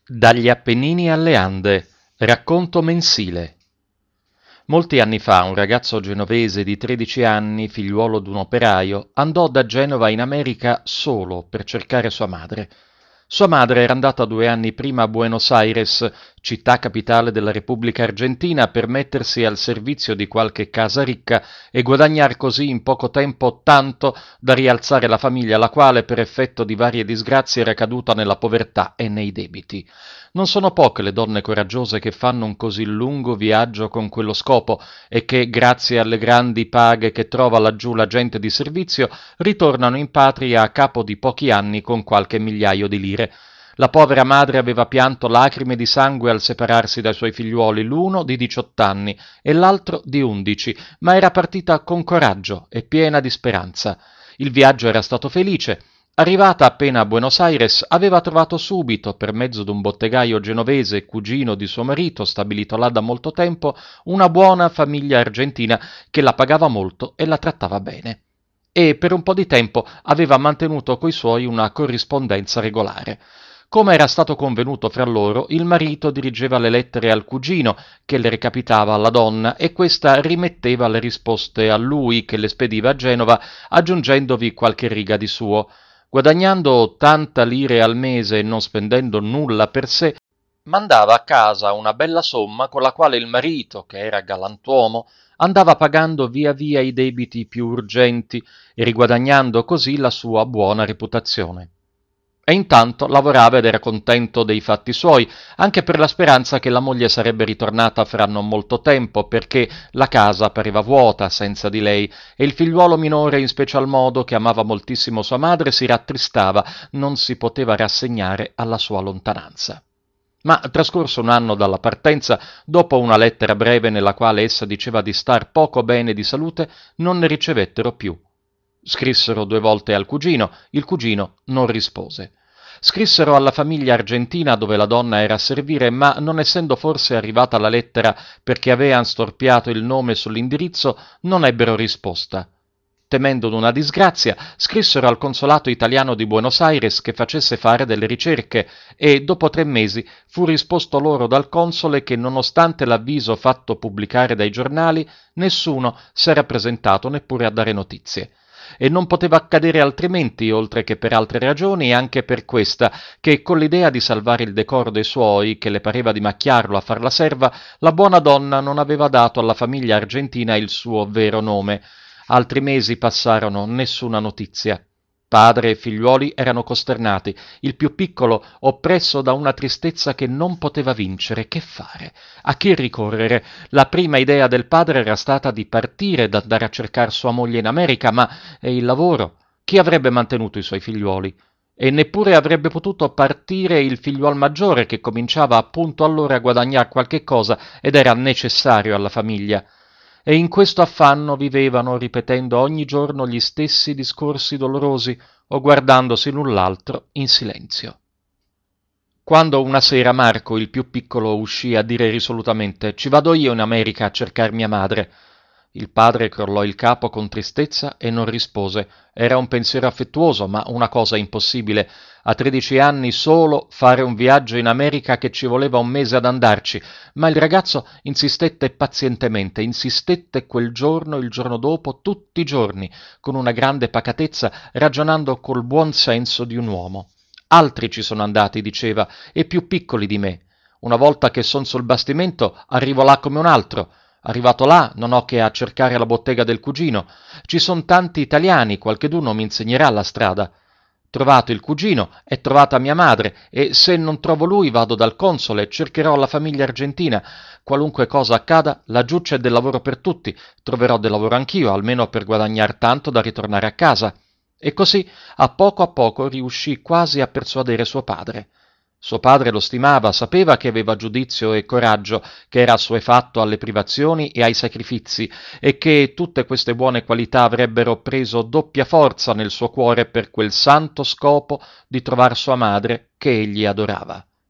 Dagli Appennini alle Ande, racconto mensile. Molti anni fa un ragazzo genovese di 13 anni, figliuolo d'un operaio, andò da Genova in America solo per cercare sua madre. Sua madre era andata 2 anni prima a Buenos Aires, città capitale della Repubblica Argentina, per mettersi al servizio di qualche casa ricca e guadagnar così in poco tempo tanto da rialzare la famiglia, la quale per effetto di varie disgrazie era caduta nella povertà e nei debiti. Non sono poche le donne coraggiose che fanno un così lungo viaggio con quello scopo e che, grazie alle grandi paghe che trova laggiù la gente di servizio, ritornano in patria a capo di pochi anni con qualche migliaio di lire. La povera madre aveva pianto lacrime di sangue al separarsi dai suoi figliuoli, l'uno di 18 anni e l'altro di 11, ma era partita con coraggio e piena di speranza. Il viaggio era stato felice. Arrivata appena a Buenos Aires, aveva trovato subito, per mezzo d'un bottegaio genovese, cugino di suo marito, stabilito là da molto tempo, una buona famiglia argentina che la pagava molto e la trattava bene. E per un po' di tempo aveva mantenuto coi suoi una corrispondenza regolare. Come era stato convenuto fra loro, il marito dirigeva le lettere al cugino, che le recapitava alla donna, e questa rimetteva le risposte a lui, che le spediva a Genova, aggiungendovi qualche riga di suo. Guadagnando 80 lire al mese e non spendendo nulla per sé, mandava a casa una bella somma con la quale il marito, che era galantuomo, andava pagando via via i debiti più urgenti e riguadagnando così la sua buona reputazione. E intanto lavorava ed era contento dei fatti suoi, anche per la speranza che la moglie sarebbe ritornata fra non molto tempo, perché la casa pareva vuota senza di lei, e il figliuolo minore in special modo, che amava moltissimo sua madre, si rattristava, non si poteva rassegnare alla sua lontananza. Ma trascorso un anno dalla partenza, dopo una lettera breve nella quale essa diceva di star poco bene di salute, non ne ricevettero più. Scrissero 2 volte al cugino, il cugino non rispose. Scrissero alla famiglia argentina dove la donna era a servire, ma non essendo forse arrivata la lettera perché avean storpiato il nome sull'indirizzo, non ebbero risposta. Temendo d'una disgrazia, scrissero al consolato italiano di Buenos Aires che facesse fare delle ricerche e, dopo 3 mesi, fu risposto loro dal console che, nonostante l'avviso fatto pubblicare dai giornali, nessuno s'era presentato neppure a dare notizie. E non poteva accadere altrimenti, oltre che per altre ragioni, e anche per questa, che con l'idea di salvare il decoro dei suoi, che le pareva di macchiarlo a far la serva, la buona donna non aveva dato alla famiglia argentina il suo vero nome. Altri mesi passarono, nessuna notizia. Padre e figliuoli erano costernati, il più piccolo oppresso da una tristezza che non poteva vincere. Che fare? A chi ricorrere? La prima idea del padre era stata di partire ed andare a cercar sua moglie in America, ma e il lavoro? Chi avrebbe mantenuto i suoi figliuoli? E neppure avrebbe potuto partire il figliuol maggiore, che cominciava appunto allora a guadagnar qualche cosa ed era necessario alla famiglia. E in questo affanno vivevano, ripetendo ogni giorno gli stessi discorsi dolorosi o guardandosi l'un l'altro in silenzio. Quando una sera Marco, il più piccolo, uscì a dire risolutamente «Ci vado io in America a cercar mia madre», il padre crollò il capo con tristezza e non rispose. Era un pensiero affettuoso, ma una cosa impossibile. A 13 anni solo fare un viaggio in America che ci voleva un mese ad andarci. Ma il ragazzo insistette pazientemente, insistette quel giorno, il giorno dopo, tutti i giorni, con una grande pacatezza, ragionando col buon senso di un uomo. Altri ci sono andati, diceva, e più piccoli di me. Una volta che son sul bastimento, arrivo là come un altro. Arrivato là, non ho che a cercare la bottega del cugino. Ci son tanti italiani, qualcheduno mi insegnerà la strada. Trovato il cugino, è trovata mia madre, e se non trovo lui vado dal console, cercherò la famiglia argentina. Qualunque cosa accada, laggiù c'è del lavoro per tutti. Troverò del lavoro anch'io, almeno per guadagnar tanto da ritornare a casa. E così, a poco riuscì quasi a persuadere suo padre. Suo padre lo stimava, sapeva che aveva giudizio e coraggio, che era assuefatto alle privazioni e ai sacrifizi, e che tutte queste buone qualità avrebbero preso doppia forza nel suo cuore per quel santo scopo di trovar sua madre che egli adorava.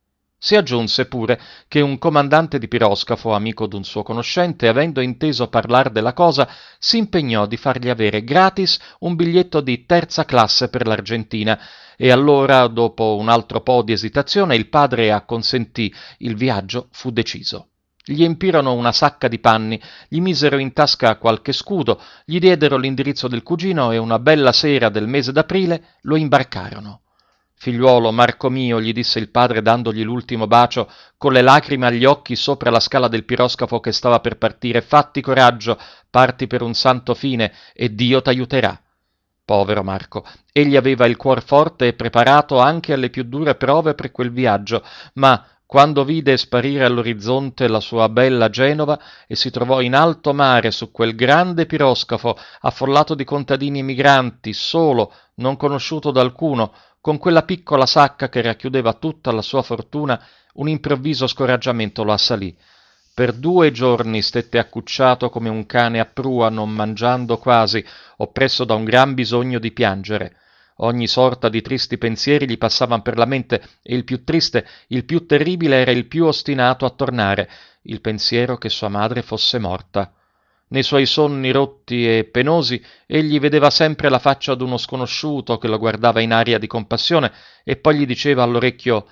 Si aggiunse pure che un comandante di piroscafo, amico d'un suo conoscente, avendo inteso parlar della cosa, si impegnò di fargli avere gratis un biglietto di terza classe per l'Argentina, e allora, dopo un altro po' di esitazione, il padre acconsentì, il viaggio fu deciso. Gli empirono una sacca di panni, gli misero in tasca qualche scudo, gli diedero l'indirizzo del cugino e una bella sera del mese d'aprile lo imbarcarono. Figliuolo, Marco mio, gli disse il padre dandogli l'ultimo bacio, con le lacrime agli occhi sopra la scala del piroscafo che stava per partire, fatti coraggio, parti per un santo fine e Dio t'aiuterà. Povero Marco, egli aveva il cuor forte e preparato anche alle più dure prove per quel viaggio, ma quando vide sparire all'orizzonte la sua bella Genova e si trovò in alto mare su quel grande piroscafo affollato di contadini emigranti, solo, non conosciuto da alcuno, con quella piccola sacca che racchiudeva tutta la sua fortuna, un improvviso scoraggiamento lo assalì. Per 2 giorni stette accucciato come un cane a prua, non mangiando quasi, oppresso da un gran bisogno di piangere. Ogni sorta di tristi pensieri gli passavan per la mente, e il più triste, il più terribile era il più ostinato a tornare, il pensiero che sua madre fosse morta. Nei suoi sonni rotti e penosi egli vedeva sempre la faccia d'uno sconosciuto che lo guardava in aria di compassione e poi gli diceva all'orecchio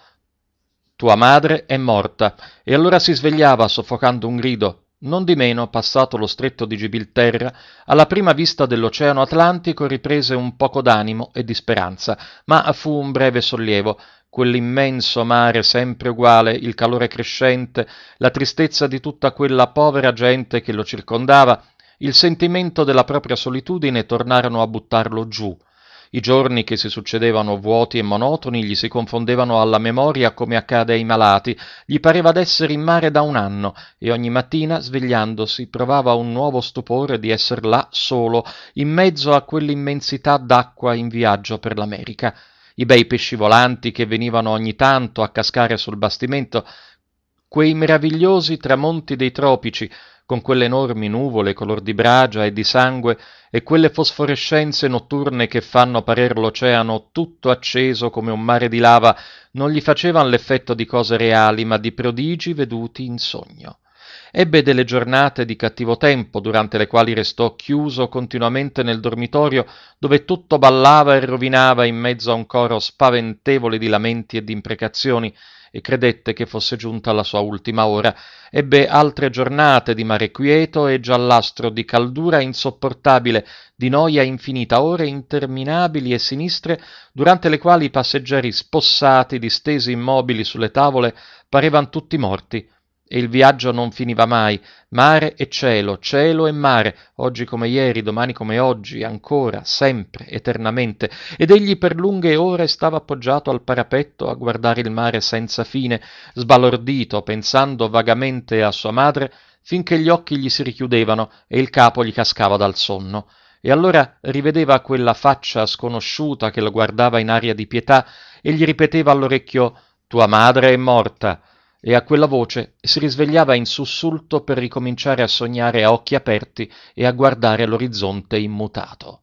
«Tua madre è morta», e allora si svegliava soffocando un grido. Non di meno, passato lo stretto di Gibilterra, alla prima vista dell'Oceano Atlantico riprese un poco d'animo e di speranza, ma fu un breve sollievo. Quell'immenso mare sempre uguale, il calore crescente, la tristezza di tutta quella povera gente che lo circondava, il sentimento della propria solitudine tornarono a buttarlo giù. I giorni che si succedevano vuoti e monotoni gli si confondevano alla memoria come accade ai malati, gli pareva d'essere in mare da un anno, e ogni mattina, svegliandosi, provava un nuovo stupore di esser là solo, in mezzo a quell'immensità d'acqua in viaggio per l'America. I bei pesci volanti che venivano ogni tanto a cascare sul bastimento, quei meravigliosi tramonti dei tropici, con quelle enormi nuvole color di bragia e di sangue e quelle fosforescenze notturne che fanno parer l'oceano tutto acceso come un mare di lava, non gli facevan l'effetto di cose reali, ma di prodigi veduti in sogno. Ebbe delle giornate di cattivo tempo, durante le quali restò chiuso continuamente nel dormitorio, dove tutto ballava e rovinava in mezzo a un coro spaventevole di lamenti e di imprecazioni, e credette che fosse giunta la sua ultima ora. Ebbe altre giornate di mare quieto e giallastro, di caldura insopportabile, di noia infinita, ore interminabili e sinistre, durante le quali i passeggeri spossati, distesi immobili sulle tavole, parevan tutti morti. E il viaggio non finiva mai, mare e cielo, cielo e mare, oggi come ieri, domani come oggi, ancora, sempre, eternamente, ed egli per lunghe ore stava appoggiato al parapetto a guardare il mare senza fine, sbalordito, pensando vagamente a sua madre, finché gli occhi gli si richiudevano e il capo gli cascava dal sonno. E allora rivedeva quella faccia sconosciuta che lo guardava in aria di pietà e gli ripeteva all'orecchio «Tua madre è morta», e a quella voce si risvegliava in sussulto per ricominciare a sognare a occhi aperti e a guardare l'orizzonte immutato.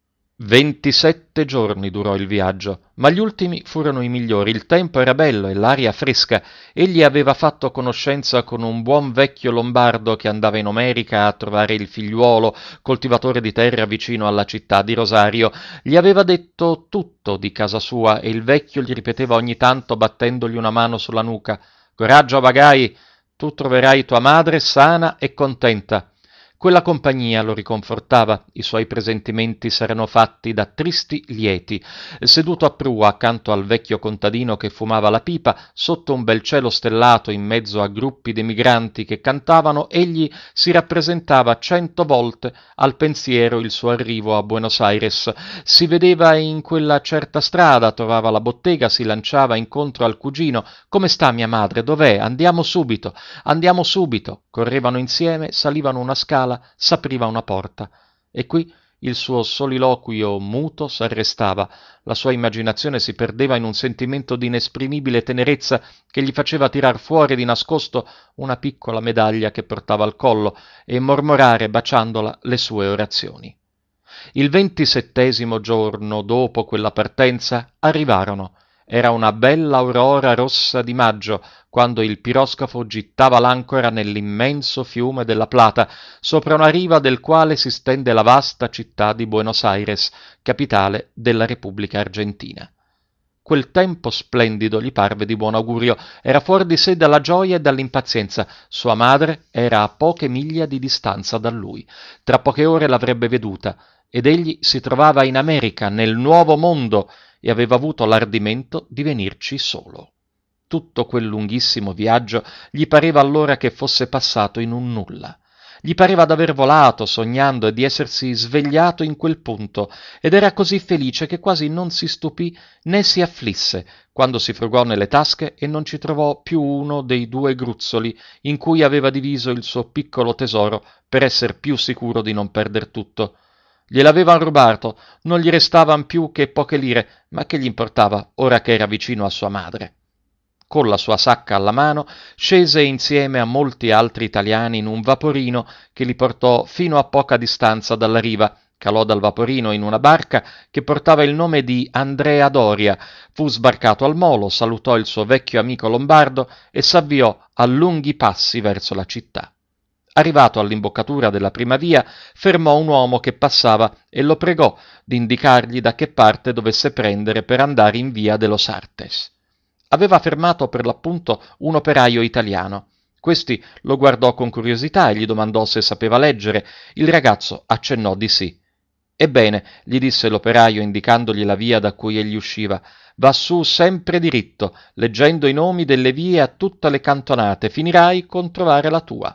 27 giorni durò il viaggio, ma gli ultimi furono i migliori. Il tempo era bello e l'aria fresca. Egli aveva fatto conoscenza con un buon vecchio lombardo che andava in America a trovare il figliuolo, coltivatore di terra vicino alla città di Rosario. Gli aveva detto tutto di casa sua e il vecchio gli ripeteva ogni tanto battendogli una mano sulla nuca: «Coraggio, Bagai, tu troverai tua madre sana e contenta». Quella compagnia lo riconfortava, i suoi presentimenti s'erano fatti da tristi lieti. Seduto a prua accanto al vecchio contadino che fumava la pipa, sotto un bel cielo stellato in mezzo a gruppi d'emigranti che cantavano, egli si rappresentava 100 volte al pensiero il suo arrivo a Buenos Aires. Si vedeva in quella certa strada, trovava la bottega, si lanciava incontro al cugino: «Come sta mia madre? Dov'è? Andiamo subito, andiamo subito». Correvano insieme, salivano una scala, s'apriva una porta, e qui il suo soliloquio muto s'arrestava, la sua immaginazione si perdeva in un sentimento di inesprimibile tenerezza che gli faceva tirar fuori di nascosto una piccola medaglia che portava al collo e mormorare, baciandola, le sue orazioni. Il 27° giorno dopo quella partenza arrivarono. Era una bella aurora rossa di maggio, quando il piroscafo gittava l'ancora nell'immenso fiume della Plata, sopra una riva del quale si stende la vasta città di Buenos Aires, capitale della Repubblica Argentina. Quel tempo splendido gli parve di buon augurio, era fuori di sé dalla gioia e dall'impazienza. Sua madre era a poche miglia di distanza da lui. Tra poche ore l'avrebbe veduta, ed egli si trovava in America, nel nuovo mondo, e aveva avuto l'ardimento di venirci solo. Tutto quel lunghissimo viaggio gli pareva allora che fosse passato in un nulla. Gli pareva d'aver volato, sognando, e di essersi svegliato in quel punto, ed era così felice che quasi non si stupì né si afflisse quando si frugò nelle tasche e non ci trovò più uno dei 2 gruzzoli in cui aveva diviso il suo piccolo tesoro per esser più sicuro di non perder tutto. Gliel'avevan rubato, non gli restavan più che poche lire, ma che gli importava ora che era vicino a sua madre. Con la sua sacca alla mano, scese insieme a molti altri italiani in un vaporino che li portò fino a poca distanza dalla riva, calò dal vaporino in una barca che portava il nome di Andrea Doria, fu sbarcato al molo, salutò il suo vecchio amico lombardo e s'avviò a lunghi passi verso la città. Arrivato all'imboccatura della prima via, fermò un uomo che passava e lo pregò di indicargli da che parte dovesse prendere per andare in via de los Artes. Aveva fermato per l'appunto un operaio italiano. Questi lo guardò con curiosità e gli domandò se sapeva leggere. Il ragazzo accennò di sì. Ebbene, gli disse l'operaio indicandogli la via da cui egli usciva, va su sempre diritto, leggendo i nomi delle vie a tutte le cantonate, finirai con trovare la tua.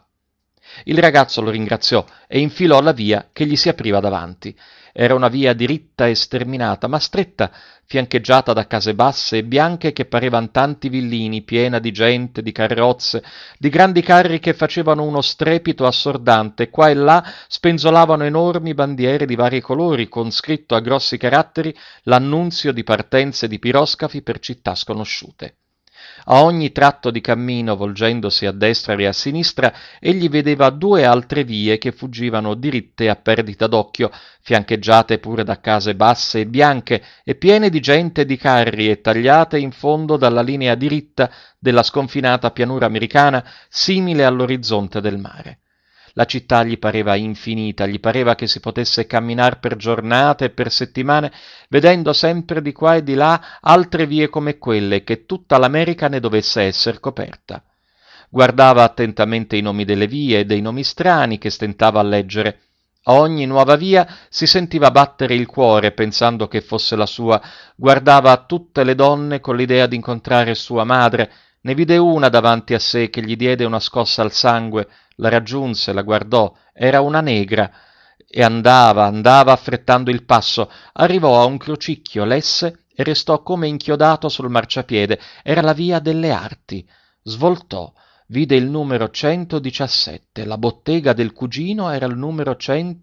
Il ragazzo lo ringraziò e infilò la via che gli si apriva davanti. Era una via diritta e sterminata, ma stretta, fiancheggiata da case basse e bianche che parevan tanti villini, piena di gente, di carrozze, di grandi carri che facevano uno strepito assordante. Qua e là spenzolavano enormi bandiere di vari colori, con scritto a grossi caratteri l'annunzio di partenze di piroscafi per città sconosciute. A ogni tratto di cammino, volgendosi a destra e a sinistra, egli vedeva 2 altre vie che fuggivano diritte a perdita d'occhio, fiancheggiate pure da case basse e bianche e piene di gente e di carri e tagliate in fondo dalla linea diritta della sconfinata pianura americana, simile all'orizzonte del mare. La città gli pareva infinita, gli pareva che si potesse camminar per giornate e per settimane, vedendo sempre di qua e di là altre vie come quelle, che tutta l'America ne dovesse esser coperta. Guardava attentamente i nomi delle vie e dei nomi strani che stentava a leggere. A ogni nuova via si sentiva battere il cuore pensando che fosse la sua, guardava tutte le donne con l'idea di incontrare sua madre, ne vide una davanti a sé che gli diede una scossa al sangue, la raggiunse, la guardò, era una negra, e andava affrettando il passo, arrivò a un crocicchio, lesse e restò come inchiodato sul marciapiede, era la via delle Arti. Svoltò, vide il numero 117, la bottega del cugino era il numero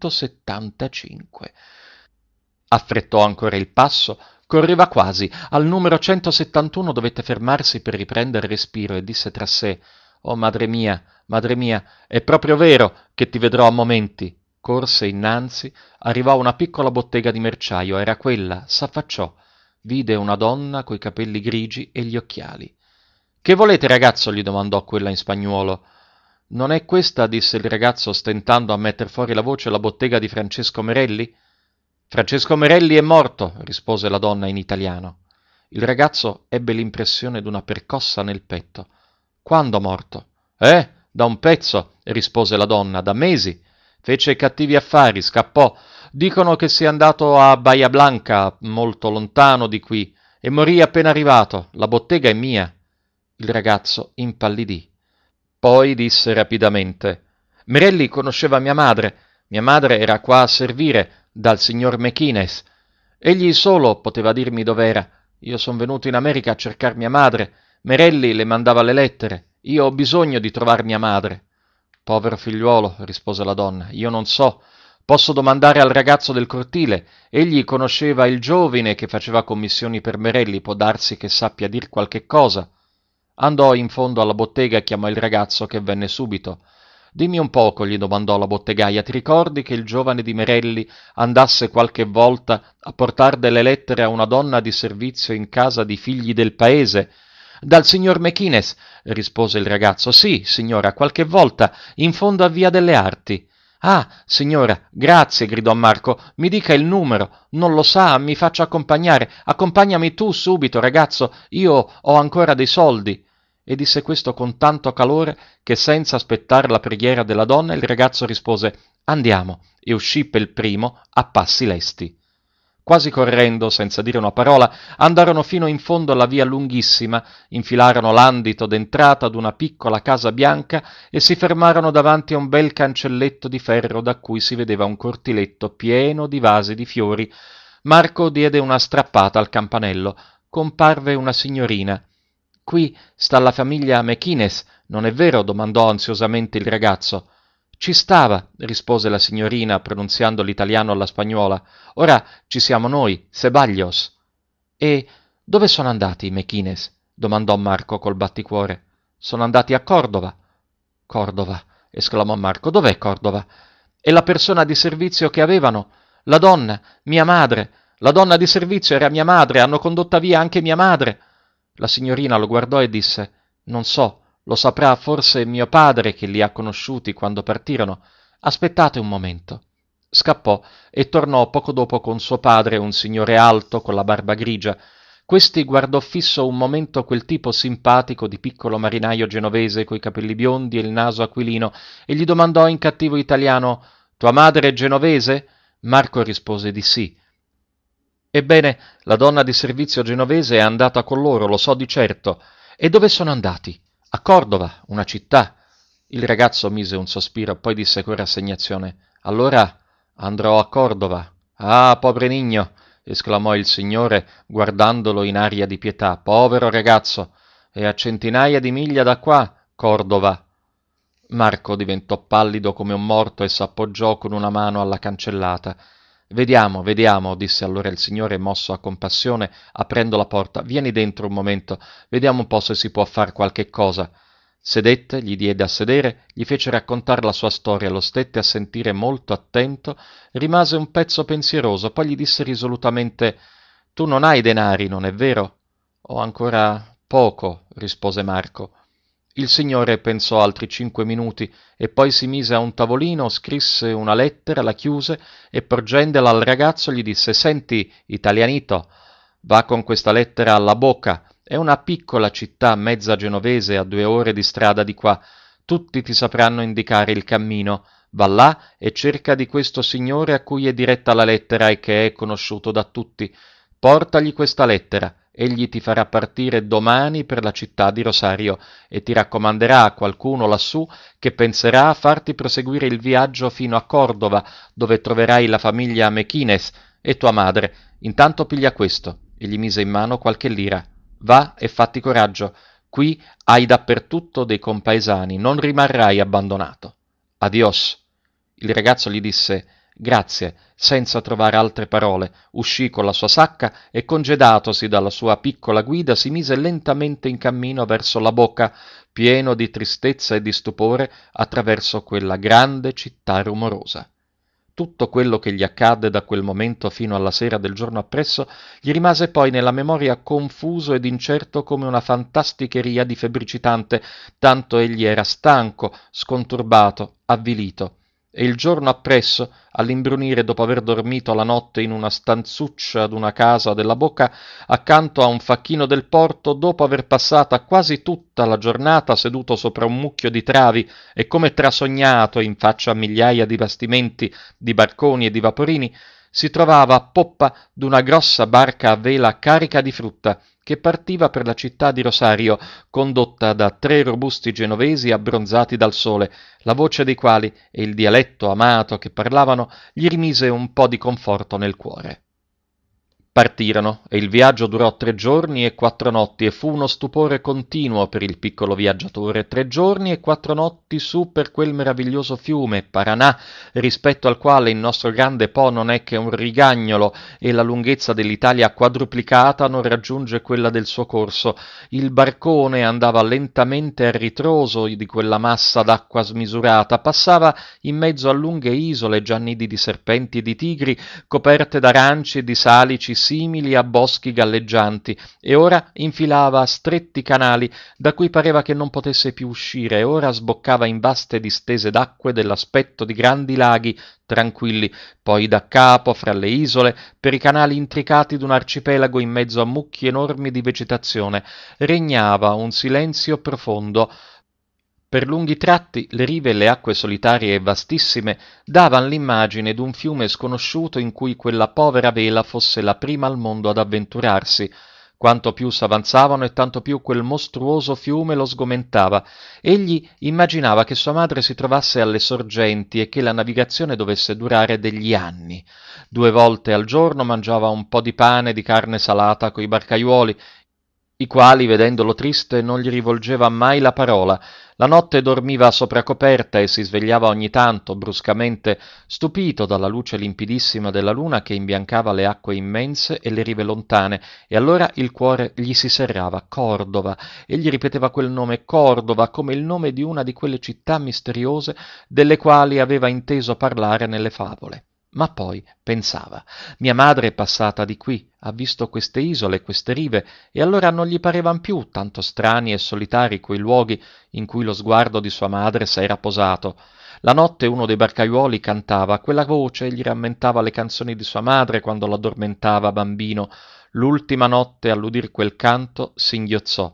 175. Affrettò ancora il passo, correva quasi, al numero 171 dovette fermarsi per riprendere respiro e disse tra sé: «Oh madre mia, è proprio vero che ti vedrò a momenti». Corse innanzi, arrivò a una piccola bottega di merciaio, era quella, s'affacciò, vide una donna coi capelli grigi e gli occhiali. «Che volete, ragazzo?» gli domandò quella in spagnuolo. «Non è questa», disse il ragazzo stentando a metter fuori la voce, «la bottega di Francesco Merelli?» «Francesco Merelli è morto», rispose la donna in italiano. Il ragazzo ebbe l'impressione d'una percossa nel petto. «Quando morto?» Da un pezzo», rispose la donna, «da mesi. Fece cattivi affari, scappò. Dicono che sia andato a Bahia Blanca, molto lontano di qui, e morì appena arrivato. La bottega è mia». Il ragazzo impallidì. Poi disse rapidamente: «Merelli conosceva mia madre. Mia madre era qua a servire dal signor McInnes. Egli solo poteva dirmi dov'era. Io son venuto in America a cercar mia madre. Merelli le mandava le lettere. Io ho bisogno di trovar mia madre». «Povero figliuolo», rispose la donna, «io non so. Posso domandare al ragazzo del cortile. Egli conosceva il giovine che faceva commissioni per Merelli, può darsi che sappia dir qualche cosa». Andò in fondo alla bottega e chiamò il ragazzo che venne subito. Dimmi un poco, gli domandò la bottegaia, ti ricordi che il giovane di Merelli andasse qualche volta a portar delle lettere a una donna di servizio in casa di figli del paese? Dal signor Mequinez, rispose il ragazzo. Sì, signora, qualche volta, in fondo a Via delle Arti. Ah, signora, grazie, gridò Marco. Mi dica il numero. Non lo sa, mi faccia accompagnare. Accompagnami tu subito, ragazzo. Io ho ancora dei soldi. E disse questo con tanto calore che senza aspettare la preghiera della donna il ragazzo rispose andiamo e uscì pel primo a passi lesti. Quasi correndo, senza dire una parola, andarono fino in fondo alla via lunghissima, infilarono l'andito d'entrata d'una piccola casa bianca e si fermarono davanti a un bel cancelletto di ferro da cui si vedeva un cortiletto pieno di vasi di fiori. Marco diede una strappata al campanello. Comparve una signorina. Qui sta la famiglia Mequinez, non è vero? Domandò ansiosamente il ragazzo. Ci stava, rispose la signorina, pronunziando l'italiano alla spagnuola. Ora ci siamo noi, Ceballos. E dove sono andati i Mequinez? Domandò Marco col batticuore. Sono andati a Cordova. Cordova, esclamò Marco. Dov'è Cordova? E la persona di servizio che avevano? La donna, mia madre. La donna di servizio era mia madre, hanno condotta via anche mia madre. La signorina lo guardò e disse non so, lo saprà forse mio padre che li ha conosciuti quando partirono. Aspettate un momento. Scappò e tornò poco dopo con suo padre, un signore alto con la barba grigia. Questi guardò fisso un momento quel tipo simpatico di piccolo marinaio genovese coi capelli biondi e il naso aquilino e gli domandò in cattivo italiano tua madre è genovese? Marco rispose di sì. Ebbene, la donna di servizio genovese è andata con loro, lo so di certo. E dove sono andati? A Cordova, una città. Il ragazzo mise un sospiro, poi disse con rassegnazione allora andrò a Cordova. Ah, povero Nigno, esclamò il signore, guardandolo in aria di pietà. Povero ragazzo, è a centinaia di miglia da qua, Cordova. Marco diventò pallido come un morto e s'appoggiò con una mano alla cancellata. Vediamo, vediamo, disse allora il signore mosso a compassione, aprendo la porta. Vieni dentro un momento, vediamo un po' se si può far qualche cosa. Sedette, gli diede a sedere, gli fece raccontare la sua storia, lo stette a sentire molto attento, rimase un pezzo pensieroso, poi gli disse risolutamente tu non hai denari, non è vero? Ho ancora poco, rispose Marco. Il signore pensò altri 5 minuti e poi si mise a un tavolino, scrisse una lettera, la chiuse e porgendela al ragazzo gli disse senti, italianito, va con questa lettera alla Boca, è una piccola città mezza genovese a 2 ore di strada di qua, tutti ti sapranno indicare il cammino, va là e cerca di questo signore a cui è diretta la lettera e che è conosciuto da tutti, portagli questa lettera. Egli ti farà partire domani per la città di Rosario e ti raccomanderà a qualcuno lassù che penserà a farti proseguire il viaggio fino a Cordova, dove troverai la famiglia Mequinez e tua madre. Intanto piglia questo, e gli mise in mano qualche lira. Va e fatti coraggio. Qui hai dappertutto dei compaesani, non rimarrai abbandonato. Adios. Il ragazzo gli disse grazie, senza trovare altre parole, uscì con la sua sacca e congedatosi dalla sua piccola guida si mise lentamente in cammino verso la Boca, pieno di tristezza e di stupore attraverso quella grande città rumorosa. Tutto quello che gli accadde da quel momento fino alla sera del giorno appresso gli rimase poi nella memoria confuso ed incerto come una fantasticheria di febbricitante, tanto egli era stanco, sconturbato, avvilito. E il giorno appresso, all'imbrunire dopo aver dormito la notte in una stanzuccia d'una casa della Boca, accanto a un facchino del porto, dopo aver passata quasi tutta la giornata seduto sopra un mucchio di travi e come trasognato in faccia a migliaia di bastimenti, di barconi e di vaporini, si trovava a poppa d'una grossa barca a vela carica di frutta, che partiva per la città di Rosario, condotta da 3 robusti genovesi abbronzati dal sole, la voce dei quali e il dialetto amato che parlavano gli rimise un po' di conforto nel cuore. Partirono, e il viaggio durò 3 giorni e 4 notti, e fu uno stupore continuo per il piccolo viaggiatore. 3 giorni e 4 notti su per quel meraviglioso fiume, Paranà, rispetto al quale il nostro grande Po non è che un rigagnolo, e la lunghezza dell'Italia quadruplicata non raggiunge quella del suo corso. Il barcone andava lentamente a ritroso di quella massa d'acqua smisurata, passava in mezzo a lunghe isole, già nidi di serpenti e di tigri, coperte d'aranci e di salici simili a boschi galleggianti, e ora infilava stretti canali da cui pareva che non potesse più uscire, e ora sboccava in vaste distese d'acque dell'aspetto di grandi laghi tranquilli, poi da capo fra le isole, per i canali intricati d'un arcipelago in mezzo a mucchi enormi di vegetazione, regnava un silenzio profondo. Per lunghi tratti le rive e le acque solitarie e vastissime davan l'immagine d'un fiume sconosciuto in cui quella povera vela fosse la prima al mondo ad avventurarsi. Quanto più s'avanzavano e tanto più quel mostruoso fiume lo sgomentava. Egli immaginava che sua madre si trovasse alle sorgenti e che la navigazione dovesse durare degli anni. 2 volte al giorno mangiava un po' di pane e di carne salata coi barcaiuoli, i quali, vedendolo triste, non gli rivolgeva mai la parola. La notte dormiva sopra coperta e si svegliava ogni tanto, bruscamente, stupito dalla luce limpidissima della luna che imbiancava le acque immense e le rive lontane, e allora il cuore gli si serrava. Cordova! Egli ripeteva quel nome, Cordova, come il nome di una di quelle città misteriose delle quali aveva inteso parlare nelle favole. Ma poi pensava, mia madre è passata di qui, ha visto queste isole, queste rive, e allora non gli parevan più tanto strani e solitari quei luoghi in cui lo sguardo di sua madre s'era posato. La notte uno dei barcaiuoli cantava, quella voce gli rammentava le canzoni di sua madre quando l'addormentava bambino. L'ultima notte all'udir quel canto singhiozzò.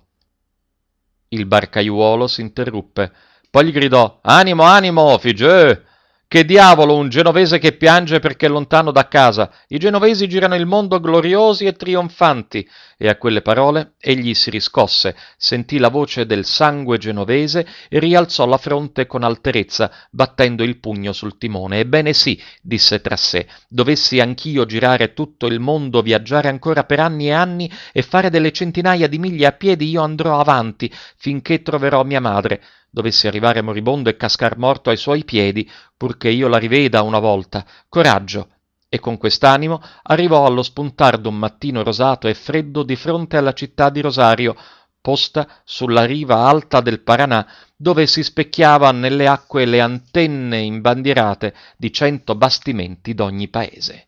Il barcaiuolo s'interruppe, poi gli gridò: Animo, animo, figliù! Che diavolo, un genovese che piange perché è lontano da casa. I genovesi girano il mondo gloriosi e trionfanti. E a quelle parole egli si riscosse, sentì la voce del sangue genovese e rialzò la fronte con alterezza, battendo il pugno sul timone. Ebbene sì, disse tra sé, dovessi anch'io girare tutto il mondo, viaggiare ancora per anni e anni e fare delle centinaia di miglia a piedi, io andrò avanti finché troverò mia madre. Dovessi arrivare moribondo e cascar morto ai suoi piedi, purché io la riveda una volta. Coraggio! E con quest'animo arrivò allo spuntar d'un mattino rosato e freddo di fronte alla città di Rosario, posta sulla riva alta del Paranà, dove si specchiavan nelle acque le antenne imbandierate di 100 bastimenti d'ogni paese.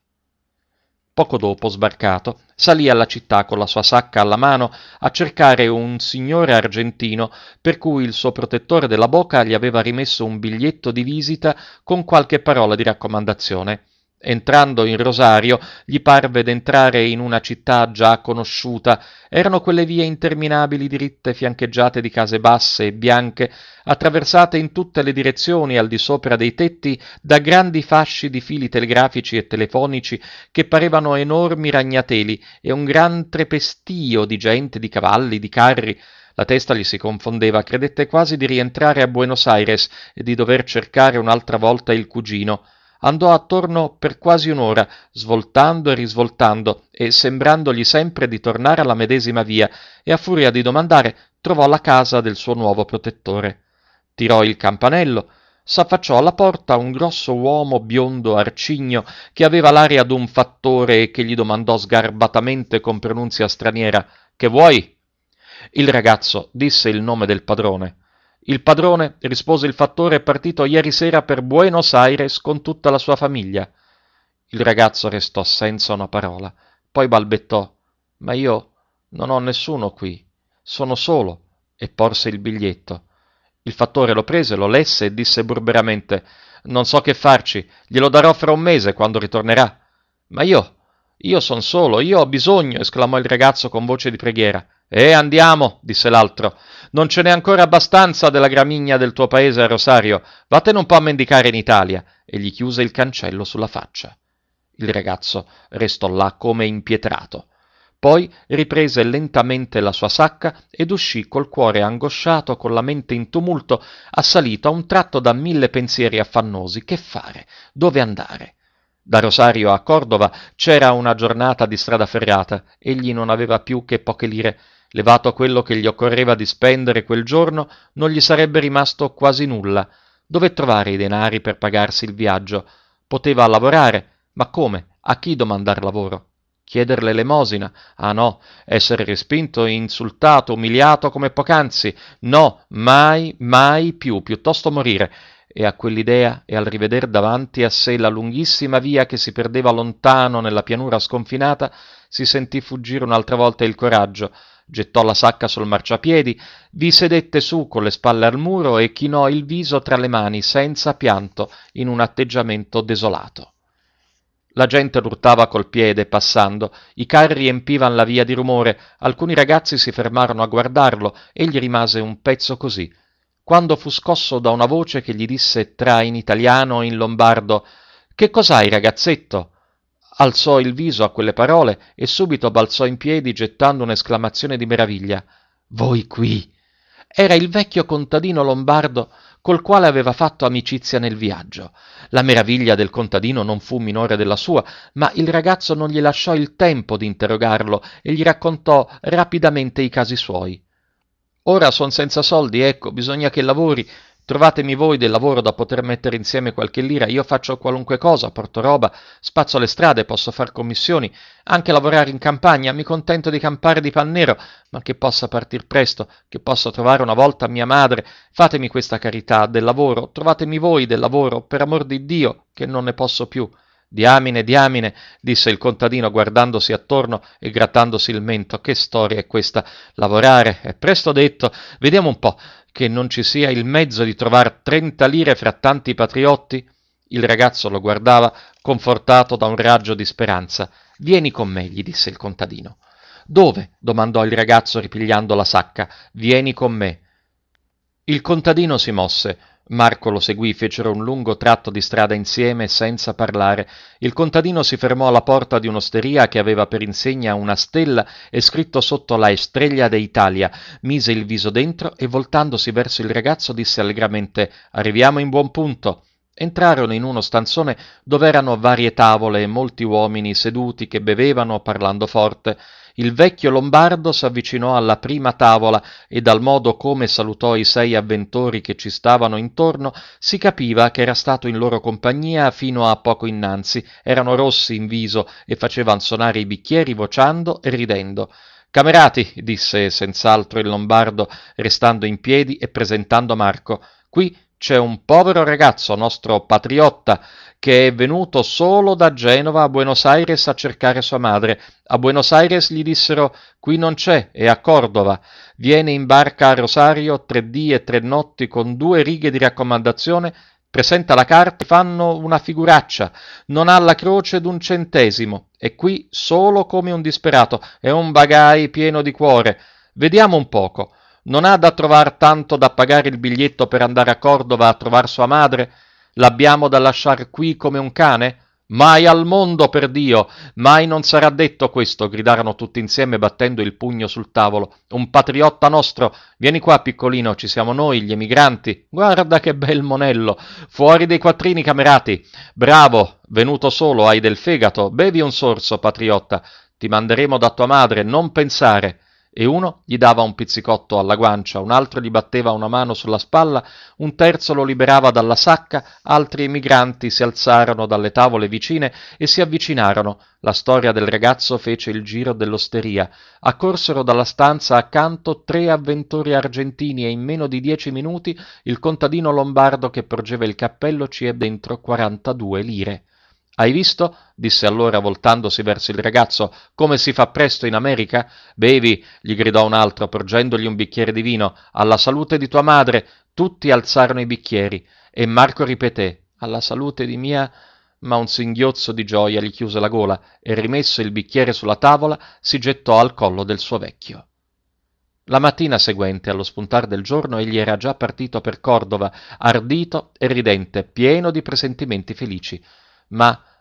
Poco dopo, sbarcato, salì alla città con la sua sacca alla mano a cercare un signore argentino per cui il suo protettore della bocca gli aveva rimesso un biglietto di visita con qualche parola di raccomandazione. Entrando in Rosario, gli parve d'entrare in una città già conosciuta. Erano quelle vie interminabili diritte fiancheggiate di case basse e bianche, attraversate in tutte le direzioni al di sopra dei tetti da grandi fasci di fili telegrafici e telefonici che parevano enormi ragnateli, e un gran trepestio di gente, di cavalli, di carri. La testa gli si confondeva, credette quasi di rientrare a Buenos Aires e di dover cercare un'altra volta il cugino. Andò attorno per quasi un'ora, svoltando e risvoltando, e sembrandogli sempre di tornare alla medesima via, e a furia di domandare trovò la casa del suo nuovo protettore. Tirò il campanello, s'affacciò alla porta un grosso uomo biondo arcigno che aveva l'aria d'un fattore e che gli domandò sgarbatamente con pronunzia straniera: «Che vuoi?» Il ragazzo disse il nome del padrone. «Il padrone», rispose il fattore, «è partito ieri sera per Buenos Aires con tutta la sua famiglia». Il ragazzo restò senza una parola, poi balbettò: «Ma io non ho nessuno qui, sono solo», e porse il biglietto. Il fattore lo prese, lo lesse e disse burberamente: «Non so che farci, glielo darò fra un mese quando ritornerà». «Ma io son solo, io ho bisogno», esclamò il ragazzo con voce di preghiera. Andiamo», disse l'altro, «non ce n'è ancora abbastanza della gramigna del tuo paese a Rosario, vattene un po' a mendicare in Italia», e gli chiuse il cancello sulla faccia. Il ragazzo restò là come impietrato. Poi riprese lentamente la sua sacca ed uscì col cuore angosciato, con la mente in tumulto, assalito a un tratto da 1000 pensieri affannosi. Che fare? Dove andare? Da Rosario a Cordova c'era una giornata di strada ferrata, egli non aveva più che poche lire. Levato quello che gli occorreva di spendere quel giorno, non gli sarebbe rimasto quasi nulla. Dove trovare i denari per pagarsi il viaggio? Poteva lavorare, ma come? A chi domandar lavoro? Chieder l'elemosina? Ah no, essere respinto, insultato, umiliato come poc'anzi. No, mai, mai più, piuttosto morire. E a quell'idea e al riveder davanti a sé la lunghissima via che si perdeva lontano nella pianura sconfinata, si sentì fuggire un'altra volta il coraggio, gettò la sacca sul marciapiedi, vi sedette su con le spalle al muro e chinò il viso tra le mani senza pianto in un atteggiamento desolato. La gente l'urtava col piede passando, i carri riempivan la via di rumore, alcuni ragazzi si fermarono a guardarlo, egli rimase un pezzo così, quando fu scosso da una voce che gli disse tra in italiano e in lombardo «Che cos'hai, ragazzetto?» Alzò il viso a quelle parole e subito balzò in piedi gettando un'esclamazione di meraviglia. «Voi qui!» Era il vecchio contadino lombardo col quale aveva fatto amicizia nel viaggio. La meraviglia del contadino non fu minore della sua, ma il ragazzo non gli lasciò il tempo di interrogarlo e gli raccontò rapidamente i casi suoi. «Ora son senza soldi, ecco, bisogna che lavori. Trovatemi voi del lavoro da poter mettere insieme qualche lira, io faccio qualunque cosa, porto roba, spazzo le strade, posso far commissioni, anche lavorare in campagna, mi contento di campare di pan nero, ma che possa partir presto, che possa trovare una volta mia madre, fatemi questa carità, del lavoro, trovatemi voi del lavoro, per amor di Dio, che non ne posso più». Diamine, disse il contadino guardandosi attorno e grattandosi il mento, che storia è questa? Lavorare, è presto detto, vediamo un po', che non ci sia il mezzo di trovar 30 lire fra tanti patriotti? Il ragazzo lo guardava, confortato da un raggio di speranza. Vieni con me, gli disse il contadino. Dove? Domandò il ragazzo ripigliando la sacca. Vieni con me. Il contadino si mosse. Marco lo seguì, fecero un lungo tratto di strada insieme senza parlare. Il contadino si fermò alla porta di un'osteria che aveva per insegna una stella e scritto sotto la Estrella de Italia, mise il viso dentro e voltandosi verso il ragazzo disse allegramente «Arriviamo in buon punto». Entrarono in uno stanzone dove erano varie tavole e molti uomini seduti che bevevano parlando forte. Il vecchio lombardo s'avvicinò alla prima tavola e dal modo come salutò i 6 avventori che ci stavano intorno si capiva che era stato in loro compagnia fino a poco innanzi. Erano rossi in viso e facevan sonare i bicchieri vociando e ridendo. «Camerati», disse senz'altro il lombardo, restando in piedi e presentando Marco, «qui c'è un povero ragazzo, nostro patriotta, che è venuto solo da Genova a Buenos Aires a cercare sua madre. A Buenos Aires gli dissero qui non c'è, è a Cordova. Viene in barca a Rosario 3 dì e 3 notti con 2 righe di raccomandazione, presenta la carta e fanno una figuraccia, non ha la croce d'un centesimo, è qui solo come un disperato, è un bagai pieno di cuore. Vediamo un poco. Non ha da trovar tanto da pagare il biglietto per andare a Cordova a trovar sua madre? L'abbiamo da lasciar qui come un cane? Mai al mondo, per Dio! Mai non sarà detto questo, gridarono tutti insieme battendo il pugno sul tavolo. Un patriotta nostro! Vieni qua, piccolino, ci siamo noi, gli emigranti. Guarda che bel monello! Fuori dei quattrini, camerati! Bravo! Venuto solo, hai del fegato? Bevi un sorso, patriotta. Ti manderemo da tua madre, non pensare. E uno gli dava un pizzicotto alla guancia, un altro gli batteva una mano sulla spalla, un terzo lo liberava dalla sacca, altri emigranti si alzarono dalle tavole vicine e si avvicinarono. La storia del ragazzo fece il giro dell'osteria. Accorsero dalla stanza accanto 3 avventori argentini e in meno di 10 minuti il contadino lombardo che porgeva il cappello ci ebbe dentro 42 lire. «Hai visto?» disse allora voltandosi verso il ragazzo, «come si fa presto in America? Bevi!» gli gridò un altro, porgendogli un bicchiere di vino. «Alla salute di tua madre!» Tutti alzarono i bicchieri e Marco ripeté «Alla salute di mia...» ma un singhiozzo di gioia gli chiuse la gola e rimesso il bicchiere sulla tavola si gettò al collo del suo vecchio. La mattina seguente, allo spuntar del giorno, egli era già partito per Cordova, ardito e ridente, pieno di presentimenti felici. Ma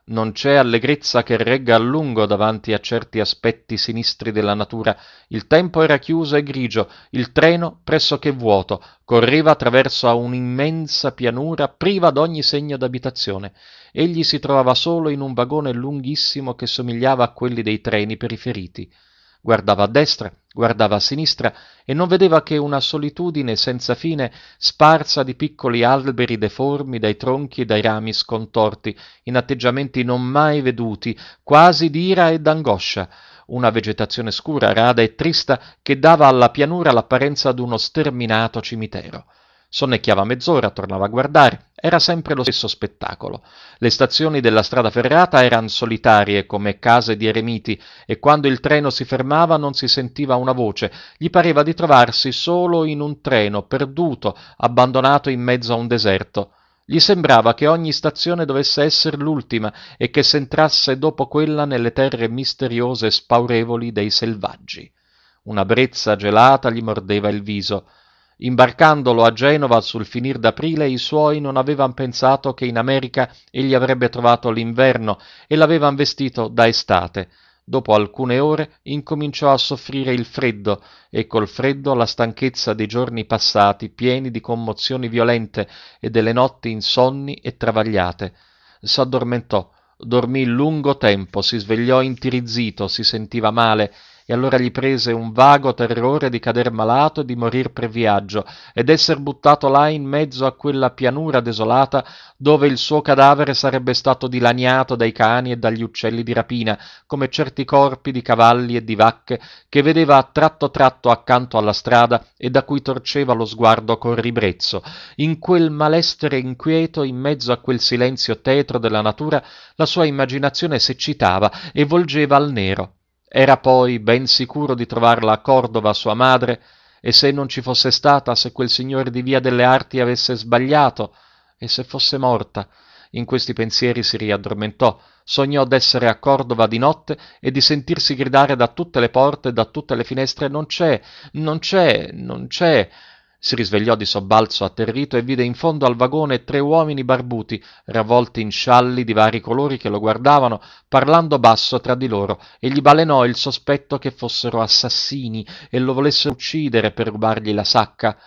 Non c'è allegrezza che regga a lungo davanti a certi aspetti sinistri della natura. Il tempo era chiuso e grigio, il treno pressoché vuoto, correva attraverso un'immensa pianura priva d'ogni segno d'abitazione. Egli si trovava solo in un vagone lunghissimo che somigliava a quelli dei treni per i feriti. Guardava a destra, guardava a sinistra e non vedeva che una solitudine senza fine, sparsa di piccoli alberi deformi dai tronchi e dai rami scontorti, in atteggiamenti non mai veduti, quasi d'ira e d'angoscia, una vegetazione scura, rada e trista che dava alla pianura l'apparenza d'uno sterminato cimitero. Sonnecchiava mezz'ora, tornava a guardare, era sempre lo stesso spettacolo. Le stazioni della strada ferrata erano solitarie come case di eremiti e quando il treno si fermava non si sentiva una voce, gli pareva di trovarsi solo in un treno, perduto, abbandonato in mezzo a un deserto. Gli sembrava che ogni stazione dovesse essere l'ultima e che s'entrasse dopo quella nelle terre misteriose e spaurevoli dei selvaggi. Una brezza gelata gli mordeva il viso. Imbarcandolo a Genova sul finir d'aprile, i suoi non avevan pensato che in America egli avrebbe trovato l'inverno e l'avevan vestito da estate. Dopo alcune ore incominciò a soffrire il freddo e col freddo la stanchezza dei giorni passati pieni di commozioni violente e delle notti insonni e travagliate. S'addormentò, dormì lungo tempo, si svegliò intirizzito, si sentiva male e allora gli prese un vago terrore di cader malato e di morir per viaggio ed esser buttato là in mezzo a quella pianura desolata dove il suo cadavere sarebbe stato dilaniato dai cani e dagli uccelli di rapina, come certi corpi di cavalli e di vacche che vedeva a tratto accanto alla strada e da cui torceva lo sguardo con ribrezzo. In quel malessere inquieto, in mezzo a quel silenzio tetro della natura, la sua immaginazione s'eccitava e volgeva al nero. Era poi ben sicuro di trovarla a Cordova, sua madre, e se non ci fosse stata, se quel signore di Via delle Arti avesse sbagliato, e se fosse morta. In questi pensieri si riaddormentò, sognò d'essere a Cordova di notte e di sentirsi gridare da tutte le porte e da tutte le finestre «Non c'è, non c'è, non c'è». Si risvegliò di sobbalzo atterrito e vide in fondo al vagone 3 uomini barbuti, ravvolti in scialli di vari colori che lo guardavano, parlando basso tra di loro, e gli balenò il sospetto che fossero assassini e lo volessero uccidere per rubargli la sacca.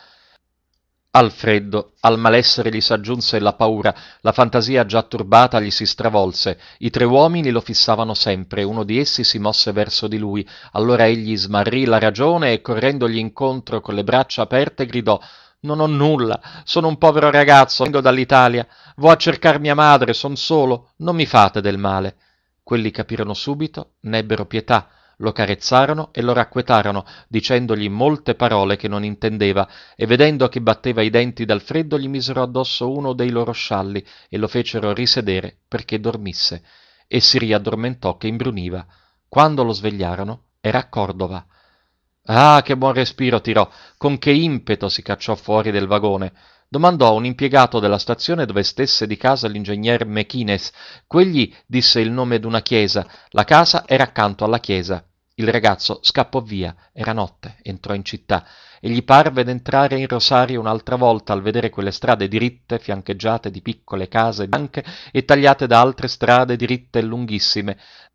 Al freddo, al malessere gli s'aggiunse la paura, la fantasia già turbata gli si stravolse. I 3 uomini lo fissavano sempre, uno di essi si mosse verso di lui. Allora egli smarrì la ragione e correndogli incontro con le braccia aperte gridò «Non ho nulla, sono un povero ragazzo, vengo dall'Italia, vo a cercar mia madre, son solo, non mi fate del male». Quelli capirono subito, n'ebbero pietà, lo carezzarono e lo racquetarono, dicendogli molte parole che non intendeva, e vedendo che batteva i denti dal freddo gli misero addosso uno dei loro scialli e lo fecero risedere perché dormisse, e si riaddormentò che imbruniva. Quando lo svegliarono era a Cordova. Ah, che buon respiro tirò, con che impeto si cacciò fuori del vagone. Domandò a un impiegato della stazione dove stesse di casa l'ingegner Mequinez. Quegli disse il nome d'una chiesa. La casa era accanto alla chiesa. Il ragazzo scappò via, era notte, entrò in città e gli parve d'entrare in Rosario un'altra volta al vedere quelle strade diritte, fiancheggiate di piccole case bianche e tagliate da altre strade diritte e lunghissime.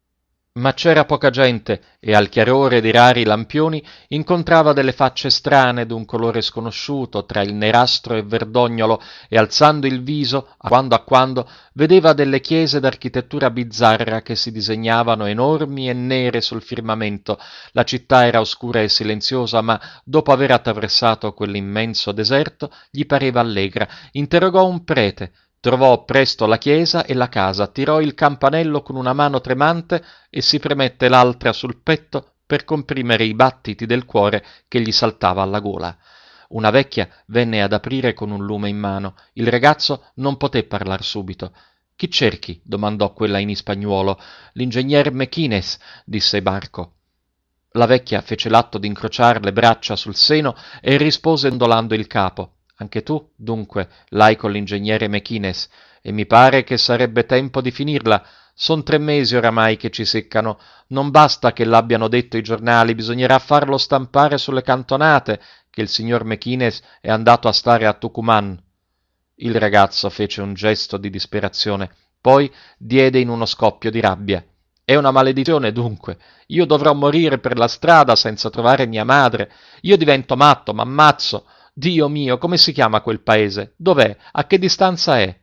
Ma c'era poca gente e al chiarore di rari lampioni incontrava delle facce strane d'un colore sconosciuto tra il nerastro e verdognolo e alzando il viso a quando vedeva delle chiese d'architettura bizzarra che si disegnavano enormi e nere sul firmamento. La città era oscura e silenziosa, ma dopo aver attraversato quell'immenso deserto gli pareva allegra. Interrogò un prete. Trovò presto la chiesa e la casa, tirò il campanello con una mano tremante e si premette l'altra sul petto per comprimere i battiti del cuore che gli saltava alla gola. Una vecchia venne ad aprire con un lume in mano. Il ragazzo non poté parlar subito. «Chi cerchi?» domandò quella in ispagnuolo. «L'ingegner Mequinez», disse Marco. La vecchia fece l'atto di incrociar le braccia sul seno e rispose ondolando il capo. «Anche tu, dunque, l'hai con l'ingegnere Mequinez, e mi pare che sarebbe tempo di finirla. Son 3 mesi oramai che ci seccano. Non basta che l'abbiano detto i giornali, bisognerà farlo stampare sulle cantonate, che il signor Mequinez è andato a stare a Tucumán». Il ragazzo fece un gesto di disperazione. Poi diede in uno scoppio di rabbia. È una maledizione dunque. Io dovrò morire per la strada senza trovare mia madre. Io divento matto, m'ammazzo. Dio mio, come si chiama quel paese? Dov'è? A che distanza è?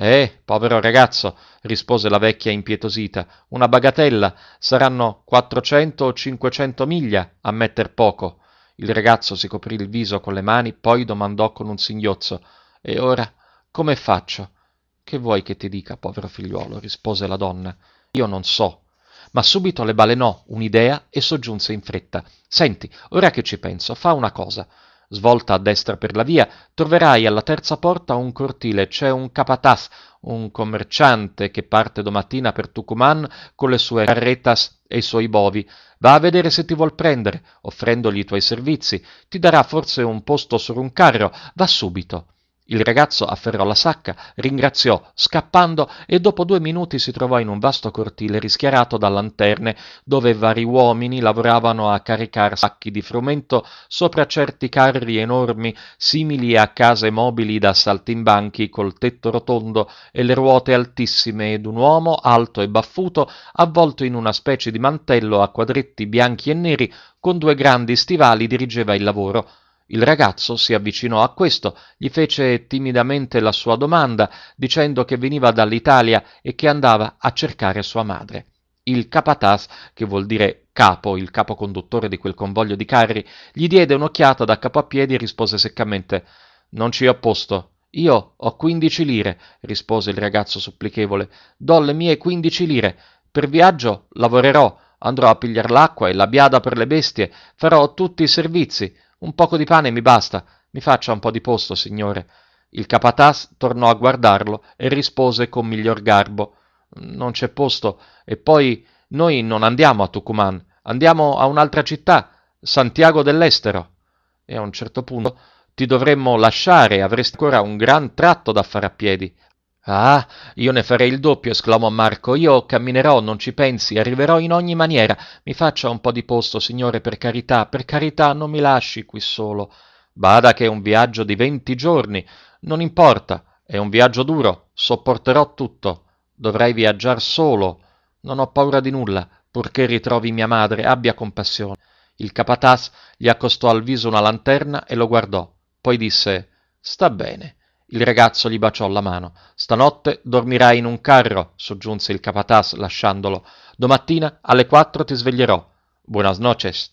Povero ragazzo, rispose la vecchia impietosita, una bagatella, saranno 400 o 500 miglia, a metter poco. Il ragazzo si coprì il viso con le mani, poi domandò con un singhiozzo, e ora come faccio? Che vuoi che ti dica, povero figliuolo? Rispose la donna. Io non so. Ma subito le balenò un'idea e soggiunse in fretta. Senti, ora che ci penso, fa una cosa. Svolta a destra per la via, troverai alla terza porta un cortile, c'è un capataz, un commerciante che parte domattina per Tucuman con le sue carretas e i suoi bovi. Va a vedere se ti vuol prendere, offrendogli i tuoi servizi. Ti darà forse un posto su un carro. Va subito. Il ragazzo afferrò la sacca, ringraziò, scappando, e dopo 2 minuti si trovò in un vasto cortile rischiarato da lanterne, dove vari uomini lavoravano a caricar sacchi di frumento sopra certi carri enormi, simili a case mobili da saltimbanchi, col tetto rotondo e le ruote altissime, ed un uomo, alto e baffuto, avvolto in una specie di mantello a quadretti bianchi e neri, con 2 grandi stivali, dirigeva il lavoro. Il ragazzo si avvicinò a questo, gli fece timidamente la sua domanda, dicendo che veniva dall'Italia e che andava a cercare sua madre. Il capataz, che vuol dire capo, il capoconduttore di quel convoglio di carri, gli diede un'occhiata da capo a piedi e rispose seccamente «Non ci ho posto». «Io ho 15 lire», rispose il ragazzo supplichevole. «Do le mie 15 lire. Per viaggio lavorerò, andrò a pigliar l'acqua e la biada per le bestie, farò tutti i servizi. Un poco di pane mi basta. Mi faccia un po' di posto, signore». Il capataz tornò a guardarlo e rispose con miglior garbo «Non c'è posto, e poi noi non andiamo a Tucuman, andiamo a un'altra città, Santiago dell'Estero, e a un certo punto ti dovremmo lasciare, avresti ancora un gran tratto da fare a piedi». «Ah, io ne farei il doppio», esclamò Marco. «Io camminerò, non ci pensi, arriverò in ogni maniera. Mi faccia un po' di posto, signore, per carità, non mi lasci qui solo». «Bada che è un viaggio di 20 giorni. Non importa, è un viaggio duro, sopporterò tutto. Dovrai viaggiar solo. Non ho paura di nulla, purché ritrovi mia madre, abbia compassione». Il capataz gli accostò al viso una lanterna e lo guardò. Poi disse «Sta bene». Il ragazzo gli baciò la mano. «Stanotte dormirai in un carro», soggiunse il capataz lasciandolo. «Domattina alle 4 ti sveglierò. Buenas noches».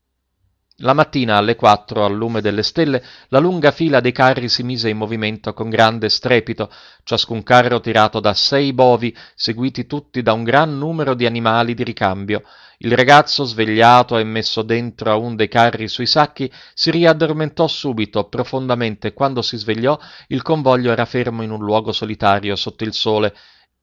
La mattina alle 4, al lume delle stelle, la lunga fila dei carri si mise in movimento con grande strepito, ciascun carro tirato da 6 bovi, seguiti tutti da un gran numero di animali di ricambio. Il ragazzo, svegliato e messo dentro a un dei carri sui sacchi, si riaddormentò subito, profondamente, e quando si svegliò il convoglio era fermo in un luogo solitario sotto il sole,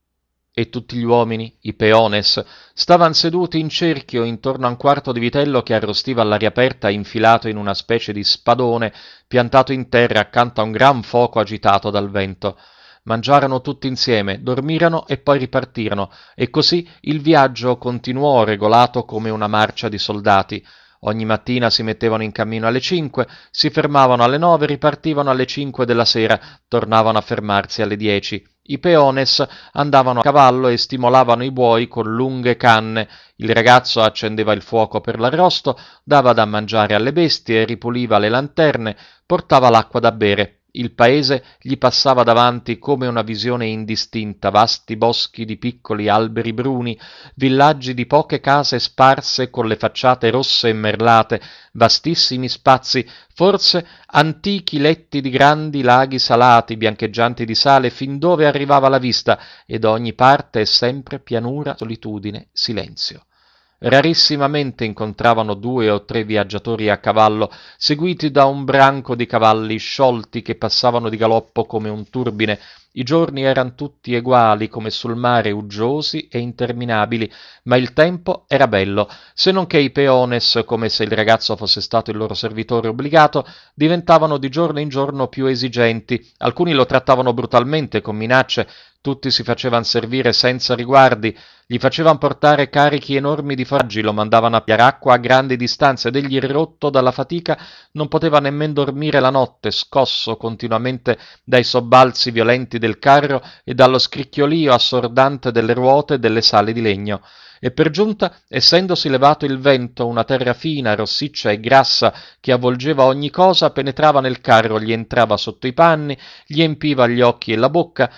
e tutti gli uomini, i peones, stavano seduti in cerchio intorno a un quarto di vitello che arrostiva all'aria aperta, infilato in una specie di spadone piantato in terra accanto a un gran fuoco agitato dal vento. Mangiarono tutti insieme, dormirono e poi ripartirono, e così il viaggio continuò regolato come una marcia di soldati. Ogni mattina si mettevano in cammino alle 5, si fermavano alle 9, ripartivano alle 5 della sera, tornavano a fermarsi alle 10. I peones andavano a cavallo e stimolavano i buoi con lunghe canne. Il ragazzo accendeva il fuoco per l'arrosto, dava da mangiare alle bestie, ripuliva le lanterne, portava l'acqua da bere. Il paese gli passava davanti come una visione indistinta, vasti boschi di piccoli alberi bruni, villaggi di poche case sparse con le facciate rosse e merlate, vastissimi spazi, forse antichi letti di grandi laghi salati, biancheggianti di sale, fin dove arrivava la vista, e da ogni parte sempre pianura, solitudine, silenzio. Rarissimamente incontravano 2 o 3 viaggiatori a cavallo, seguiti da un branco di cavalli sciolti che passavano di galoppo come un turbine. I giorni erano tutti eguali, come sul mare, uggiosi e interminabili, ma il tempo era bello, se non che i peones, come se il ragazzo fosse stato il loro servitore obbligato, diventavano di giorno in giorno più esigenti. Alcuni lo trattavano brutalmente, con minacce, tutti si facevano servire senza riguardi, gli facevano portare carichi enormi di foraggi, lo mandavano a pigliare acqua a grandi distanze ed egli, rotto dalla fatica, non poteva nemmeno dormire la notte, scosso continuamente dai sobbalzi violenti del carro e dallo scricchiolio assordante delle ruote e delle sale di legno. E per giunta, essendosi levato il vento, una terra fina, rossiccia e grassa che avvolgeva ogni cosa, penetrava nel carro, gli entrava sotto i panni, gli empiva gli occhi e la bocca,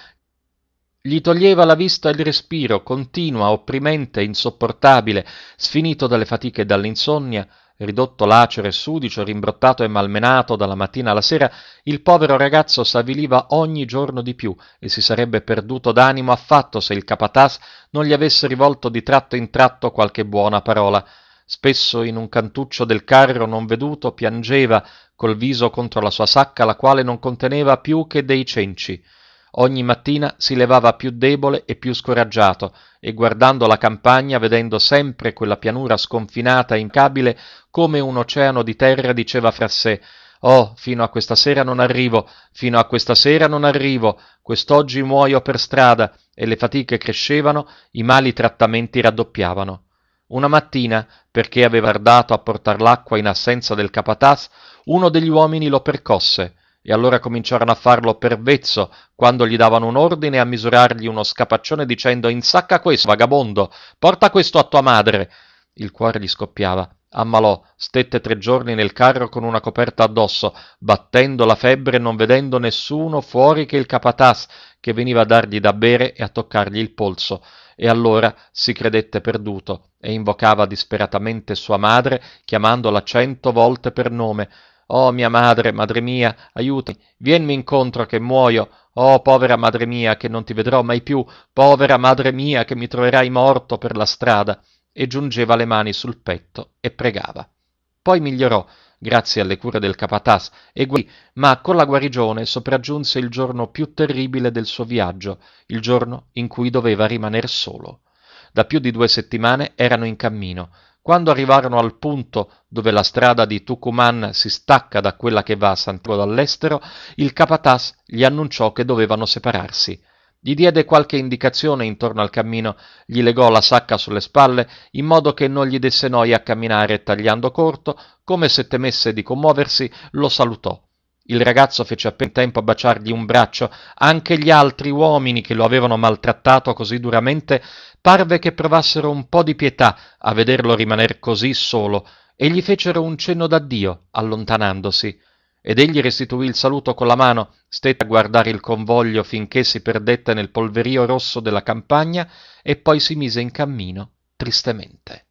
gli toglieva la vista e il respiro, continua, opprimente, insopportabile, sfinito dalle fatiche e dall'insonnia, ridotto lacero e sudicio, rimbrottato e malmenato dalla mattina alla sera, il povero ragazzo s'avviliva ogni giorno di più e si sarebbe perduto d'animo affatto se il capataz non gli avesse rivolto di tratto in tratto qualche buona parola. Spesso in un cantuccio del carro non veduto piangeva col viso contro la sua sacca, la quale non conteneva più che dei cenci. Ogni mattina si levava più debole e più scoraggiato, e guardando la campagna, vedendo sempre quella pianura sconfinata e implacabile come un oceano di terra, diceva fra sé: «Oh, fino a questa sera non arrivo, fino a questa sera non arrivo, quest'oggi muoio per strada», e le fatiche crescevano, i mali trattamenti raddoppiavano. Una mattina, perché aveva tardato a portar l'acqua in assenza del capataz, uno degli uomini lo percosse, e allora cominciarono a farlo per vezzo, quando gli davano un ordine, a misurargli uno scapaccione dicendo: «Insacca questo, vagabondo, porta questo a tua madre». Il cuore gli scoppiava. Ammalò, stette 3 giorni nel carro con una coperta addosso, battendo la febbre e non vedendo nessuno fuori che il capataz, che veniva a dargli da bere e a toccargli il polso. E allora si credette perduto e invocava disperatamente sua madre, chiamandola 100 volte per nome. «Oh, mia madre, madre mia, aiutami, vienmi incontro che muoio. Oh, povera madre mia, che non ti vedrò mai più, povera madre mia, che mi troverai morto per la strada». E giungeva le mani sul petto e pregava. Poi migliorò, grazie alle cure del capataz, e guarì, ma con la guarigione sopraggiunse il giorno più terribile del suo viaggio, il giorno in cui doveva rimaner solo. Da più di 2 settimane erano in cammino. Quando arrivarono al punto dove la strada di Tucumán si stacca da quella che va a Santiago dall'Estero, il capataz gli annunciò che dovevano separarsi. Gli diede qualche indicazione intorno al cammino, gli legò la sacca sulle spalle in modo che non gli desse noia a camminare, e tagliando corto, come se temesse di commuoversi, lo salutò. Il ragazzo fece appena tempo a baciargli un braccio. Anche gli altri uomini che lo avevano maltrattato così duramente parve che provassero un po' di pietà a vederlo rimaner così solo, e gli fecero un cenno d'addio, allontanandosi. Ed egli restituì il saluto con la mano, stette a guardare il convoglio finché si perdette nel polverio rosso della campagna, e poi si mise in cammino tristemente.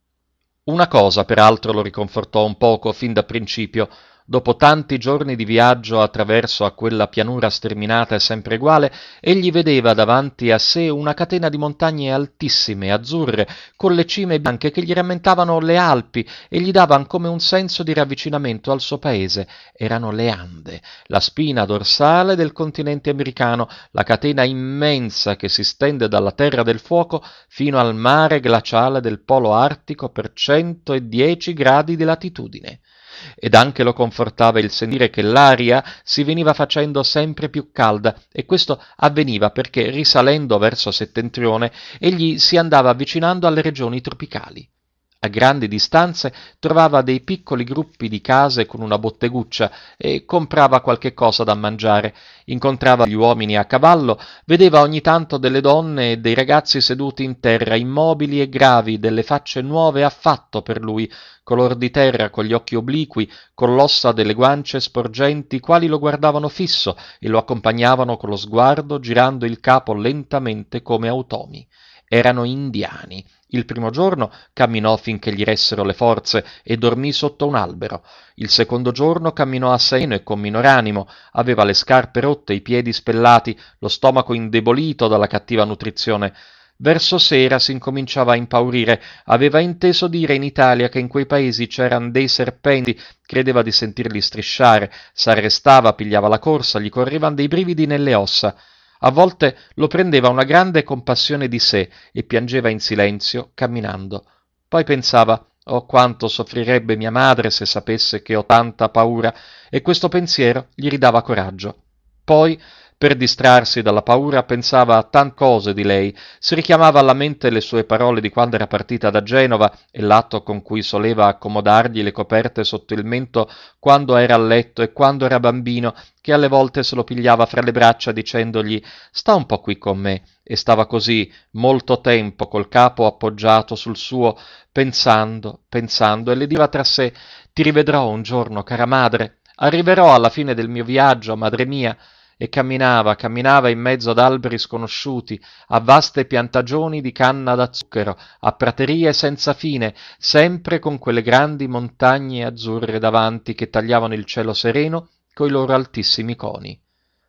Una cosa, peraltro, lo riconfortò un poco fin da principio. Dopo tanti giorni di viaggio attraverso a quella pianura sterminata e sempre uguale, egli vedeva davanti a sé una catena di montagne altissime, azzurre, con le cime bianche che gli rammentavano le Alpi e gli davano come un senso di ravvicinamento al suo paese. Erano le Ande, la spina dorsale del continente americano, la catena immensa che si stende dalla Terra del Fuoco fino al mare glaciale del Polo Artico per 110 gradi di latitudine. Ed anche lo confortava il sentire che l'aria si veniva facendo sempre più calda, e questo avveniva perché, risalendo verso settentrione, egli si andava avvicinando alle regioni tropicali. A grandi distanze trovava dei piccoli gruppi di case con una botteguccia e comprava qualche cosa da mangiare, incontrava gli uomini a cavallo, vedeva ogni tanto delle donne e dei ragazzi seduti in terra, immobili e gravi, delle facce nuove affatto per lui, color di terra, con gli occhi obliqui, con l'ossa delle guance sporgenti, quali lo guardavano fisso e lo accompagnavano con lo sguardo, girando il capo lentamente come automi. Erano indiani. Il primo giorno camminò finché gli ressero le forze e dormì sotto un albero. Il secondo giorno camminò a seno e con minor animo, aveva le scarpe rotte, i piedi spellati, lo stomaco indebolito dalla cattiva nutrizione. Verso sera si incominciava a impaurire, aveva inteso dire in Italia che in quei paesi c'eran dei serpenti, credeva di sentirli strisciare, s'arrestava, pigliava la corsa, gli correvan dei brividi nelle ossa. A volte lo prendeva una grande compassione di sé e piangeva in silenzio, camminando. Poi pensava: «Oh, quanto soffrirebbe mia madre se sapesse che ho tanta paura», e questo pensiero gli ridava coraggio. Poi Per distrarsi dalla paura pensava a tante cose di lei, si richiamava alla mente le sue parole di quando era partita da Genova e l'atto con cui soleva accomodargli le coperte sotto il mento quando era a letto e quando era bambino, che alle volte se lo pigliava fra le braccia dicendogli «Sta un po' qui con me», e stava così molto tempo col capo appoggiato sul suo, pensando, e le diceva tra sé «Ti rivedrò un giorno, cara madre, arriverò alla fine del mio viaggio, madre mia», e camminava in mezzo ad alberi sconosciuti, a vaste piantagioni di canna da zucchero, a praterie senza fine, sempre con quelle grandi montagne azzurre davanti che tagliavano il cielo sereno coi loro altissimi coni.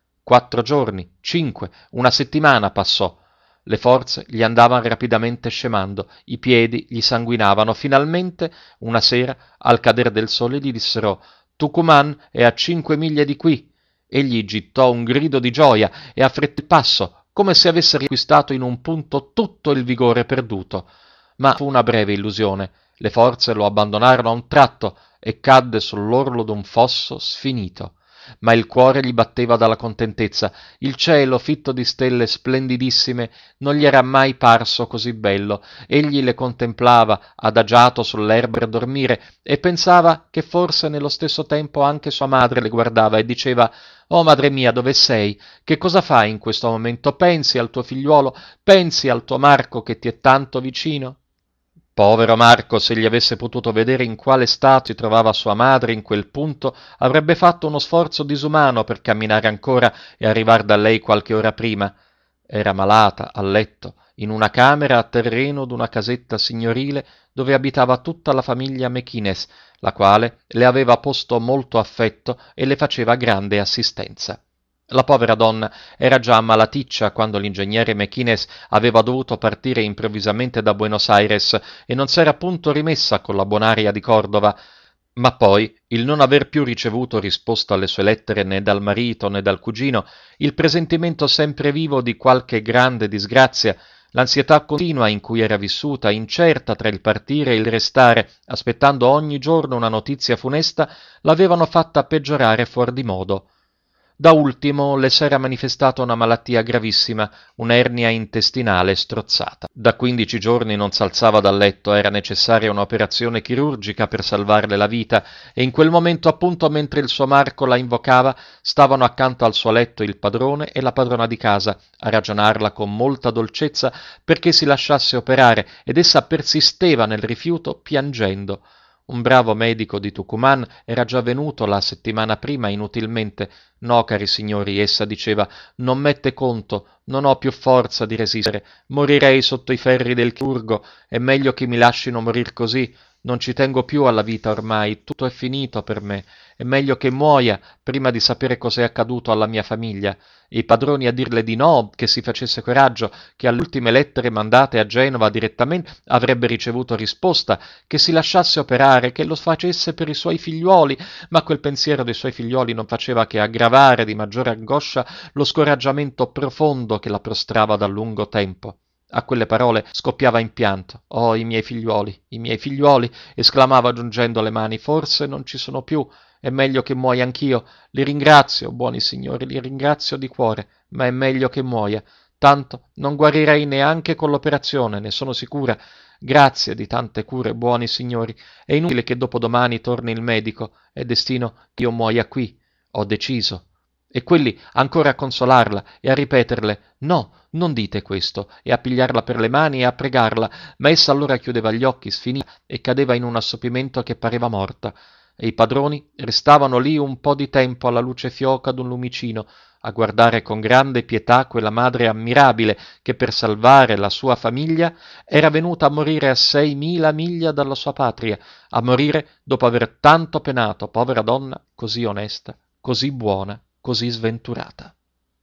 4 giorni, 5, una settimana passò. Le forze gli andavano rapidamente scemando, i piedi gli sanguinavano. Finalmente, una sera, al cader del sole, gli dissero «Tucumán è a 5 miglia di qui». Egli gittò un grido di gioia e affrettò il passo, come se avesse riacquistato in un punto tutto il vigore perduto. Ma fu una breve illusione. Le forze lo abbandonarono a un tratto e cadde sull'orlo d'un fosso sfinito. Ma il cuore gli batteva dalla contentezza. Il cielo, fitto di stelle splendidissime, non gli era mai parso così bello. Egli le contemplava, adagiato sull'erba per dormire, e pensava che forse nello stesso tempo anche sua madre le guardava e diceva «Oh madre mia, dove sei? Che cosa fai in questo momento? Pensi al tuo figliuolo? Pensi al tuo Marco che ti è tanto vicino?» Povero Marco, se gli avesse potuto vedere in quale stato si trovava sua madre in quel punto, avrebbe fatto uno sforzo disumano per camminare ancora e arrivare da lei qualche ora prima. Era malata, a letto, in una camera a terreno d'una casetta signorile dove abitava tutta la famiglia Mequinez, la quale le aveva posto molto affetto e le faceva grande assistenza. La povera donna era già ammalaticcia quando l'ingegnere Mequinez aveva dovuto partire improvvisamente da Buenos Aires e non s'era punto rimessa con la buon'aria di Cordova, ma poi il non aver più ricevuto risposta alle sue lettere né dal marito né dal cugino, il presentimento sempre vivo di qualche grande disgrazia, l'ansietà continua in cui era vissuta, incerta tra il partire e il restare, aspettando ogni giorno una notizia funesta, l'avevano fatta peggiorare fuor di modo. Da ultimo le s'era manifestata una malattia gravissima, un'ernia intestinale strozzata. Da 15 giorni non s'alzava dal letto, era necessaria un'operazione chirurgica per salvarle la vita, e in quel momento, appunto mentre il suo Marco la invocava, stavano accanto al suo letto il padrone e la padrona di casa, a ragionarla con molta dolcezza perché si lasciasse operare, ed essa persisteva nel rifiuto piangendo. Un bravo medico di Tucumán era già venuto la settimana prima inutilmente. «No, cari signori», essa diceva, «non mette conto, non ho più forza di resistere, morirei sotto i ferri del chirurgo, è meglio che mi lascino morir così, non ci tengo più alla vita ormai, tutto è finito per me, è meglio che muoia prima di sapere cos'è accaduto alla mia famiglia». E i padroni a dirle di no, che si facesse coraggio, che alle ultime lettere mandate a Genova direttamente avrebbe ricevuto risposta, che si lasciasse operare, che lo facesse per i suoi figliuoli, ma quel pensiero dei suoi figliuoli non faceva che aggravare di maggiore angoscia lo scoraggiamento profondo che la prostrava da lungo tempo. A quelle parole scoppiava in pianto. «Oh, i miei figliuoli!» esclamava giungendo le mani. «Forse non ci sono più. È meglio che muoia anch'io. Li ringrazio, buoni signori, li ringrazio di cuore, ma è meglio che muoia. Tanto non guarirei neanche con l'operazione, ne sono sicura. Grazie di tante cure, buoni signori. È inutile che dopodomani torni il medico. È destino che io muoia qui. Ho deciso». E quelli ancora a consolarla e a ripeterle «No, non dite questo», e a pigliarla per le mani e a pregarla, ma essa allora chiudeva gli occhi, sfinita, e cadeva in un assopimento che pareva morta. E i padroni restavano lì un po' di tempo alla luce fioca d'un lumicino, a guardare con grande pietà quella madre ammirabile che per salvare la sua famiglia era venuta a morire a 6.000 miglia dalla sua patria, a morire dopo aver tanto penato, povera donna, così onesta, così buona, così sventurata.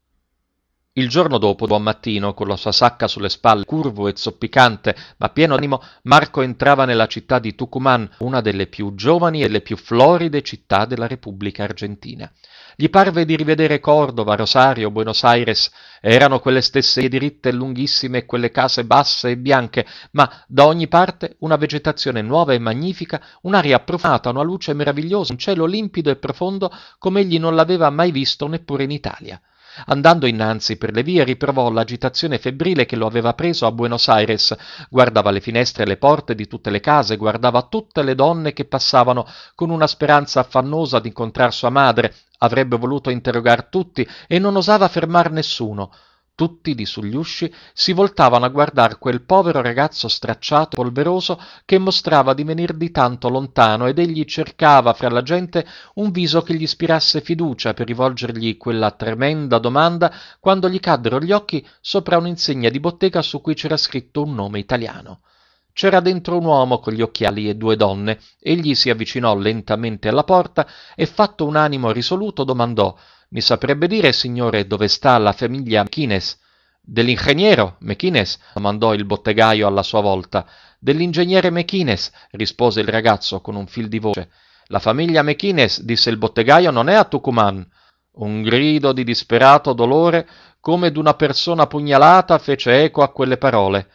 Il giorno dopo, buon mattino, con la sua sacca sulle spalle, curvo e zoppicante, ma pieno d'animo, Marco entrava nella città di Tucumán, una delle più giovani e le più floride città della Repubblica Argentina. Gli parve di rivedere Cordova, Rosario, Buenos Aires. Erano quelle stesse vie diritte e lunghissime e quelle case basse e bianche, ma da ogni parte una vegetazione nuova e magnifica, un'aria profumata, una luce meravigliosa, un cielo limpido e profondo come egli non l'aveva mai visto neppure in Italia. Andando innanzi per le vie riprovò l'agitazione febbrile che lo aveva preso a Buenos Aires, guardava le finestre e le porte di tutte le case, guardava tutte le donne che passavano con una speranza affannosa di incontrar sua madre, avrebbe voluto interrogar tutti e non osava fermar nessuno. Tutti di sugli usci si voltavano a guardar quel povero ragazzo stracciato e polveroso che mostrava di venir di tanto lontano ed egli cercava fra la gente un viso che gli ispirasse fiducia per rivolgergli quella tremenda domanda quando gli caddero gli occhi sopra un'insegna di bottega su cui c'era scritto un nome italiano. C'era dentro un uomo con gli occhiali e due donne. Egli si avvicinò lentamente alla porta e, fatto un animo risoluto, domandò: «Mi saprebbe dire, signore, dove sta la famiglia Mequinez?» «Dell'ingegnero Mequinez?» domandò il bottegaio alla sua volta. «Dell'ingegnere Mequinez», rispose il ragazzo con un fil di voce. «La famiglia Mequinez», disse il bottegaio, «non è a Tucumán». Un grido di disperato dolore, come d'una persona pugnalata, fece eco a quelle parole.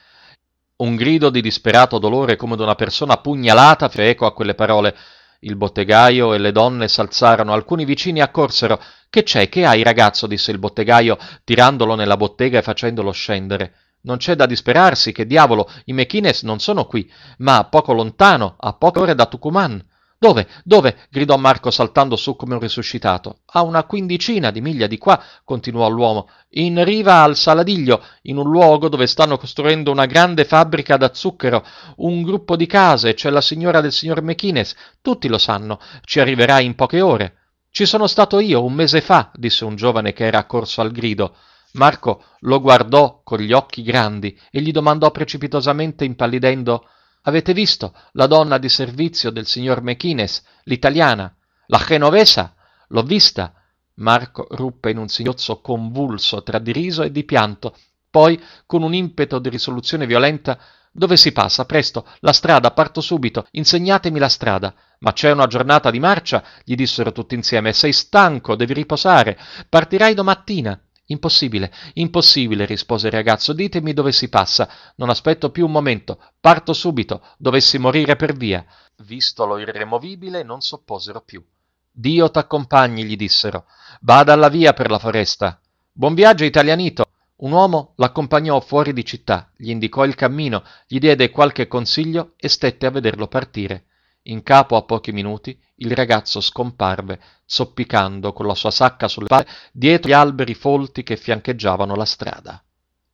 Un grido di disperato dolore come d'una persona pugnalata fece eco a quelle parole. Il bottegaio e le donne s'alzarono, alcuni vicini accorsero. «Che c'è? Che hai, ragazzo?» disse il bottegaio, tirandolo nella bottega e facendolo scendere. «Non c'è da disperarsi, che diavolo, i Mequinez non sono qui, ma poco lontano, a poche ore da Tucumán». «Dove? Dove?» gridò Marco saltando su come un risuscitato. «A una quindicina di miglia di qua», continuò l'uomo, «in riva al Saladiglio, in un luogo dove stanno costruendo una grande fabbrica da zucchero, un gruppo di case, c'è la signora del signor Mequinez, tutti lo sanno, ci arriverai in poche ore». «Ci sono stato io un mese fa», disse un giovane che era accorso al grido. Marco lo guardò con gli occhi grandi e gli domandò precipitosamente, impallidendo: «Avete visto la donna di servizio del signor Mequinez, l'italiana, la genovesa? L'ho vista». Marco ruppe in un singhiozzo convulso tra di riso e di pianto. Poi, con un impeto di risoluzione violenta: «Dove si passa? Presto, la strada, parto subito, insegnatemi la strada». «Ma c'è una giornata di marcia», gli dissero tutti insieme. «Sei stanco, devi riposare, partirai domattina». «Impossibile, impossibile», rispose il ragazzo, «ditemi dove si passa, non aspetto più un momento, parto subito, dovessi morire per via». Vistolo irremovibile, non s'opposero più. «Dio t'accompagni», gli dissero, «bada alla via per la foresta». «Buon viaggio, italianito». Un uomo l'accompagnò fuori di città, gli indicò il cammino, gli diede qualche consiglio e stette a vederlo partire. In capo a pochi minuti il ragazzo scomparve, zoppicando con la sua sacca sulle spalle dietro gli alberi folti che fiancheggiavano la strada.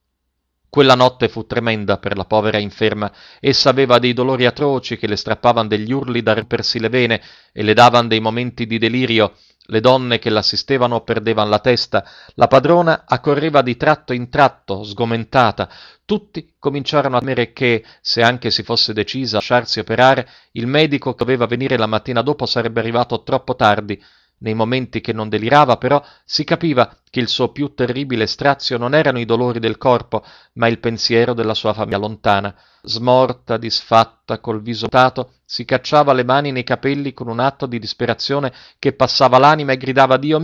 Quella notte fu tremenda per la povera inferma. Essa aveva dei dolori atroci che le strappavan degli urli da rompersi le vene e le davan dei momenti di delirio. Le donne che l'assistevano perdevan la testa, la padrona accorreva di tratto in tratto, sgomentata. Tutti cominciarono a temere che, se anche si fosse decisa a lasciarsi operare, il medico che doveva venire la mattina dopo sarebbe arrivato troppo tardi. Nei momenti che non delirava, però, si capiva che il suo più terribile strazio non erano i dolori del corpo, ma il pensiero della sua famiglia lontana. Smorta, disfatta, col viso mutato, si cacciava le mani nei capelli con un atto di disperazione che passava l'anima e gridava: Dio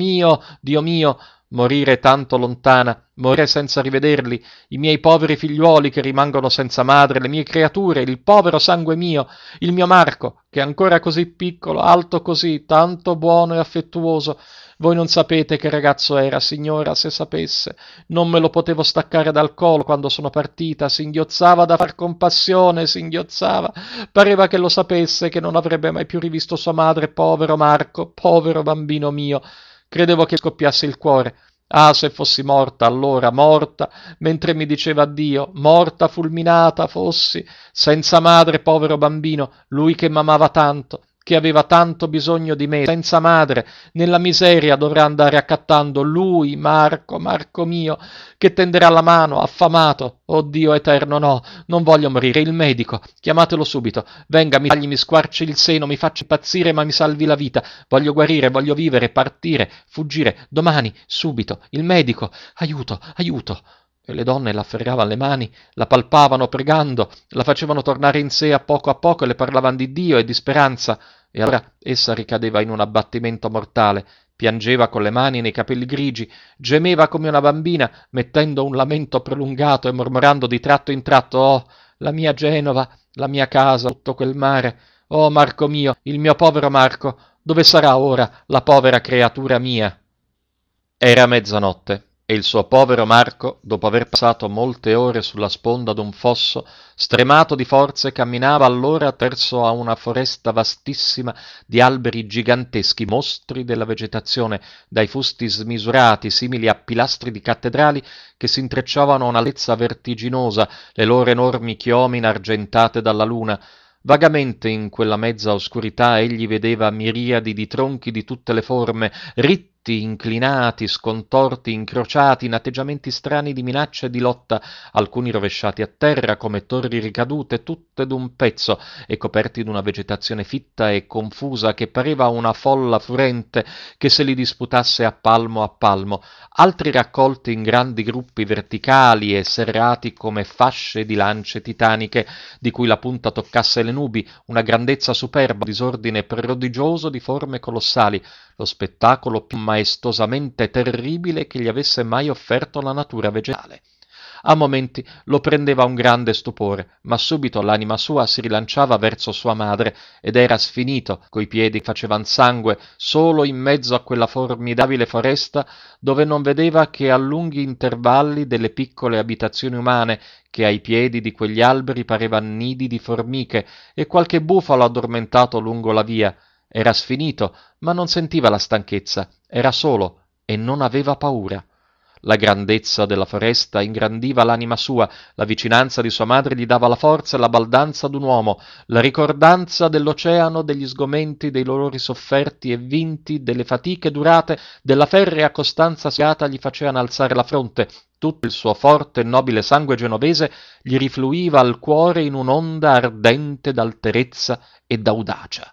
mio, morire tanto lontana, morire senza rivederli, i miei poveri figliuoli che rimangono senza madre, le mie creature, il povero sangue mio, il mio Marco, che è ancora così piccolo, alto così, tanto buono e affettuoso. Voi non sapete che ragazzo era, signora, se sapesse. Non me lo potevo staccare dal collo quando sono partita, singhiozzava da far compassione, singhiozzava. Pareva che lo sapesse, che non avrebbe mai più rivisto sua madre, povero Marco, povero bambino mio. Credevo che scoppiasse il cuore. Ah, se fossi morta allora, morta, mentre mi diceva addio, morta fulminata fossi, senza madre, povero bambino, lui che m'amava tanto, che aveva tanto bisogno di me, senza madre, nella miseria dovrà andare accattando lui, Marco, Marco mio, che tenderà la mano, affamato. Oh Dio eterno, no, non voglio morire, il medico, chiamatelo subito, venga, mi tagli, mi squarci il seno, mi faccia impazzire, ma mi salvi la vita, voglio guarire, voglio vivere, partire, fuggire, domani, subito, il medico, aiuto, aiuto. E le donne la afferravano le mani, la palpavano pregando, la facevano tornare in sé a poco e le parlavano di Dio e di speranza, e allora essa ricadeva in un abbattimento mortale, piangeva con le mani nei capelli grigi, gemeva come una bambina, mettendo un lamento prolungato e mormorando di tratto in tratto: «Oh, la mia Genova, la mia casa, tutto quel mare, oh Marco mio, il mio povero Marco, dove sarà ora la povera creatura mia?» Era mezzanotte e il suo povero Marco, dopo aver passato molte ore sulla sponda d'un fosso, stremato di forze, camminava allora verso a una foresta vastissima di alberi giganteschi, mostri della vegetazione, dai fusti smisurati, simili a pilastri di cattedrali, che si intrecciavano a un'altezza vertiginosa, le loro enormi chiomine argentate dalla luna. Vagamente in quella mezza oscurità egli vedeva miriadi di tronchi di tutte le forme, ritti, inclinati, scontorti, incrociati in atteggiamenti strani di minaccia e di lotta, alcuni rovesciati a terra come torri ricadute, tutte d'un pezzo e coperti d'una vegetazione fitta e confusa che pareva una folla furente che se li disputasse a palmo, altri raccolti in grandi gruppi verticali e serrati come fasce di lance titaniche di cui la punta toccasse le nubi, una grandezza superba, un disordine prodigioso di forme colossali, lo spettacolo più maestosamente terribile che gli avesse mai offerto la natura vegetale. A momenti lo prendeva un grande stupore, ma subito l'anima sua si rilanciava verso sua madre ed era sfinito, coi piedi che facevan sangue, solo in mezzo a quella formidabile foresta dove non vedeva che a lunghi intervalli delle piccole abitazioni umane che ai piedi di quegli alberi parevan nidi di formiche e qualche bufalo addormentato lungo la via. Era sfinito, ma non sentiva la stanchezza, era solo e non aveva paura. La grandezza della foresta ingrandiva l'anima sua, la vicinanza di sua madre gli dava la forza e la baldanza d'un uomo, la ricordanza dell'oceano, degli sgomenti, dei dolori sofferti e vinti, delle fatiche durate, della ferrea costanza spiata gli facevano alzare la fronte. Tutto il suo forte e nobile sangue genovese gli rifluiva al cuore in un'onda ardente d'alterezza e d'audacia.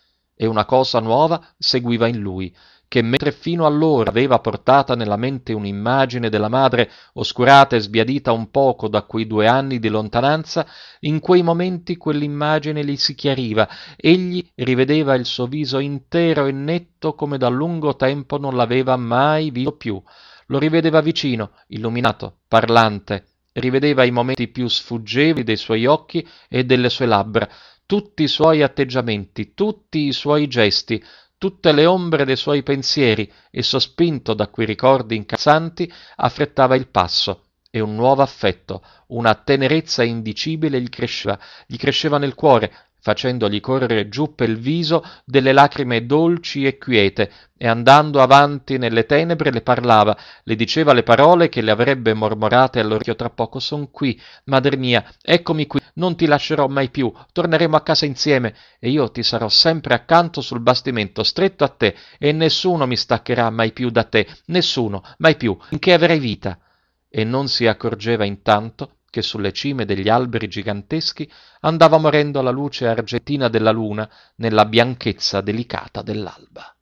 E una cosa nuova seguiva in lui, che mentre fino allora aveva portata nella mente un'immagine della madre oscurata e sbiadita un poco da quei 2 anni di lontananza, in quei momenti quell'immagine gli si chiariva, egli rivedeva il suo viso intero e netto come da lungo tempo non l'aveva mai visto più, lo rivedeva vicino, illuminato, parlante, rivedeva i momenti più sfuggevoli dei suoi occhi e delle sue labbra, tutti i suoi atteggiamenti, tutti i suoi gesti, tutte le ombre dei suoi pensieri e sospinto da quei ricordi incalzanti affrettava il passo e un nuovo affetto, una tenerezza indicibile gli cresceva nel cuore, facendogli correre giù pel viso delle lacrime dolci e quiete, e andando avanti nelle tenebre le parlava, le diceva le parole che le avrebbe mormorate all'orecchio tra poco. Son qui, madre mia, eccomi qui, non ti lascerò mai più, torneremo a casa insieme e io ti sarò sempre accanto sul bastimento, stretto a te, e nessuno mi staccherà mai più da te, nessuno, mai più, finché avrai vita. E non si accorgeva intanto che sulle cime degli alberi giganteschi andava morendo la luce argentina della luna nella bianchezza delicata dell'alba.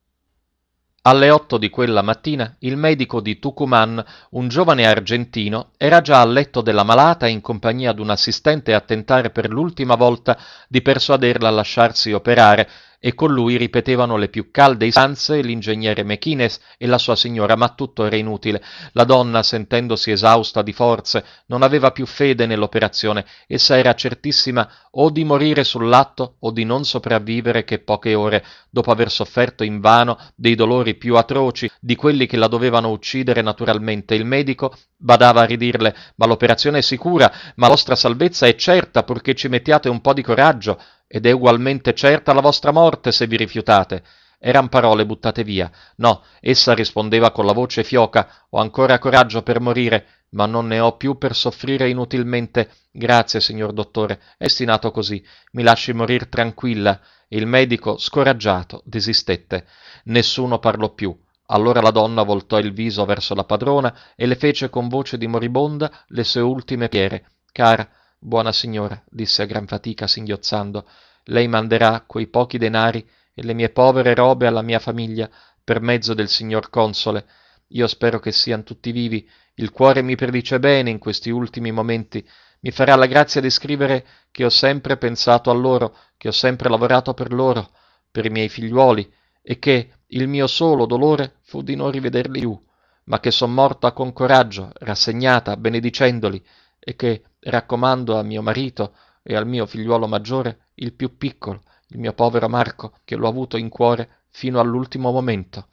Alle 8 di quella mattina il medico di Tucumán, un giovane argentino, era già al letto della malata in compagnia d'un assistente a tentare per l'ultima volta di persuaderla a lasciarsi operare, e con lui ripetevano le più calde istanze l'ingegnere Mequinez e la sua signora, ma tutto era inutile. La donna, sentendosi esausta di forze, non aveva più fede nell'operazione. Essa era certissima o di morire sull'atto o di non sopravvivere che poche ore, dopo aver sofferto invano dei dolori più atroci di quelli che la dovevano uccidere naturalmente. Il medico badava a ridirle: ma l'operazione è sicura, ma la vostra salvezza è certa purché ci mettiate un po' di coraggio, ed è ugualmente certa la vostra morte se vi rifiutate. Eran parole buttate via. No, essa rispondeva con la voce fioca: ho ancora coraggio per morire, ma non ne ho più per soffrire inutilmente. Grazie, signor dottore, è destinato così. Mi lasci morir tranquilla. E il medico, scoraggiato, desistette. Nessuno parlò più. Allora la donna voltò il viso verso la padrona e le fece con voce di moribonda le sue ultime preghiere. Cara, buona signora, disse a gran fatica singhiozzando, lei manderà quei pochi denari e le mie povere robe alla mia famiglia per mezzo del signor console. Io spero che siano tutti vivi. Il cuore mi predice bene in questi ultimi momenti. Mi farà la grazia di scrivere che ho sempre pensato a loro, che ho sempre lavorato per loro, per i miei figliuoli, e che il mio solo dolore fu di non rivederli più, ma che son morta con coraggio, rassegnata, benedicendoli, e che raccomando a mio marito e al mio figliuolo maggiore, il più piccolo, il mio povero Marco, che l'ho avuto in cuore fino all'ultimo momento.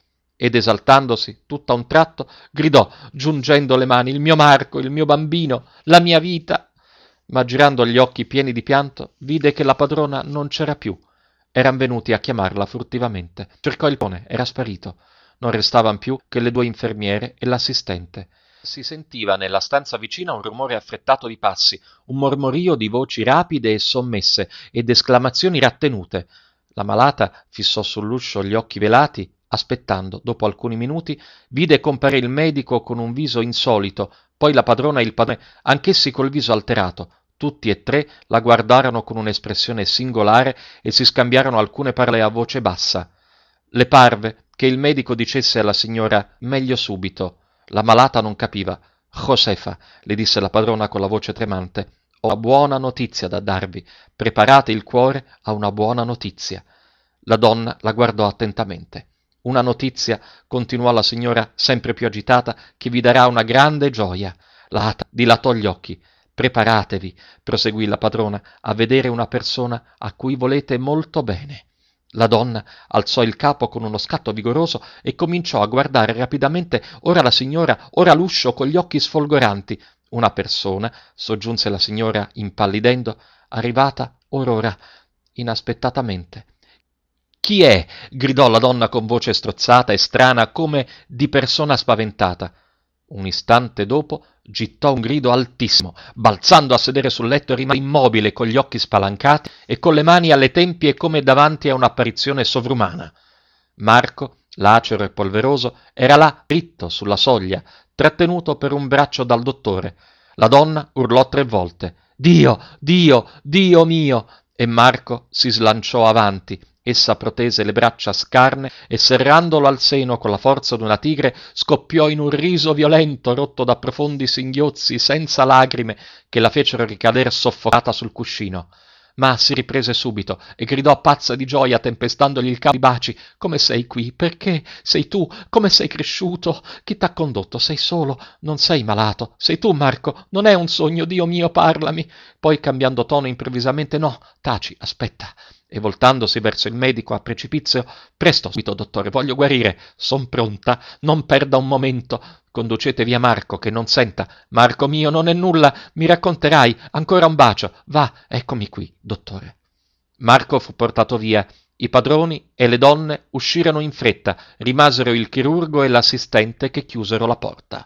ed esaltandosi tutto a un tratto gridò, giungendo le mani: «Il mio Marco, il mio bambino, la mia vita!» Ma girando gli occhi pieni di pianto, vide che la padrona non c'era più. Eran venuti a chiamarla furtivamente. Cercò il pone, era sparito. Non restavan più che le 2 infermiere e l'assistente. Si sentiva nella stanza vicina un rumore affrettato di passi, un mormorio di voci rapide e sommesse ed esclamazioni rattenute. La malata fissò sull'uscio gli occhi velati, aspettando. Dopo alcuni minuti vide comparire il medico con un viso insolito, poi la padrona e il padrone, anch'essi col viso alterato. Tutti e 3 la guardarono con un'espressione singolare e si scambiarono alcune parole a voce bassa. Le parve che il medico dicesse alla signora: «Meglio subito». La malata non capiva. «Josefa», le disse la padrona con la voce tremante, «ho una buona notizia da darvi. Preparate il cuore a una buona notizia». La donna la guardò attentamente. «Una notizia», continuò la signora sempre più agitata, «che vi darà una grande gioia». La ata dilatò gli occhi. «Preparatevi», proseguì la padrona, «a vedere una persona a cui volete molto bene». La donna alzò il capo con uno scatto vigoroso e cominciò a guardare rapidamente ora la signora, ora l'uscio con gli occhi sfolgoranti. «Una persona», soggiunse la signora impallidendo, «arrivata orora, inaspettatamente». «Chi è?» gridò la donna con voce strozzata e strana come di persona spaventata. Un istante dopo gittò un grido altissimo, balzando a sedere sul letto e rimase immobile con gli occhi spalancati e con le mani alle tempie come davanti a un'apparizione sovrumana. Marco, lacero e polveroso, era là dritto sulla soglia, trattenuto per un braccio dal dottore. La donna urlò 3 volte: «Dio, Dio, Dio mio!» e Marco si slanciò avanti. Essa protese le braccia scarne e, serrandolo al seno con la forza d'una tigre, scoppiò in un riso violento, rotto da profondi singhiozzi senza lagrime che la fecero ricadere soffocata sul cuscino. Ma si riprese subito e gridò pazza di gioia, tempestandogli il capo di baci: «Come sei qui? Perché? Sei tu? Come sei cresciuto? Chi t'ha condotto? Sei solo? Non sei malato? Sei tu, Marco? Non è un sogno? Dio mio, parlami!» Poi, cambiando tono improvvisamente: «No, taci, aspetta!» E voltandosi verso il medico a precipizio: «Presto, subito, dottore, voglio guarire, son pronta, non perda un momento, conducete via Marco, che non senta. Marco mio, non è nulla, mi racconterai, ancora un bacio, va, eccomi qui, dottore». Marco fu portato via, i padroni e le donne uscirono in fretta, rimasero il chirurgo e l'assistente che chiusero la porta.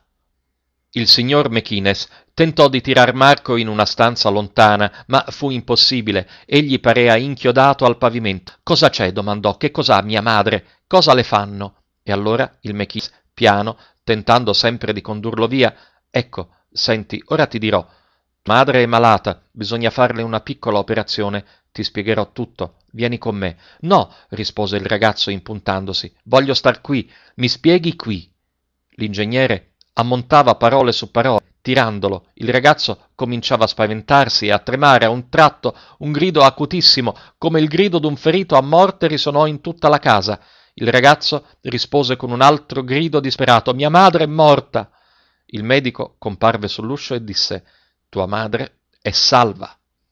Il signor Mequinez tentò di tirar Marco in una stanza lontana, ma fu impossibile. Egli parea inchiodato al pavimento. «Cosa c'è?» domandò. «Che cos'ha mia madre? Cosa le fanno?» E allora il Mequinez, piano, tentando sempre di condurlo via: «Ecco, senti, ora ti dirò. Tua madre è malata, bisogna farle una piccola operazione. Ti spiegherò tutto. Vieni con me». «No», rispose il ragazzo impuntandosi, «voglio star qui. Mi spieghi qui». L'ingegnere ammontava parole su parole, tirandolo. Il ragazzo cominciava a spaventarsi e a tremare. A un tratto un grido acutissimo, come il grido d'un ferito a morte, risonò in tutta la casa. Il ragazzo rispose con un altro grido disperato: «Mia madre è morta!» Il medico comparve sull'uscio e disse: «Tua madre è salva».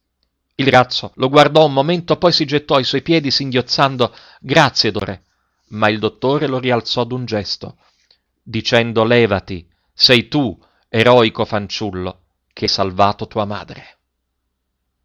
Il ragazzo lo guardò un momento, poi si gettò ai suoi piedi singhiozzando: «Grazie, dottore». Ma il dottore lo rialzò d'un gesto, dicendo: «Levati, sei tu, eroico fanciullo, che hai salvato tua madre».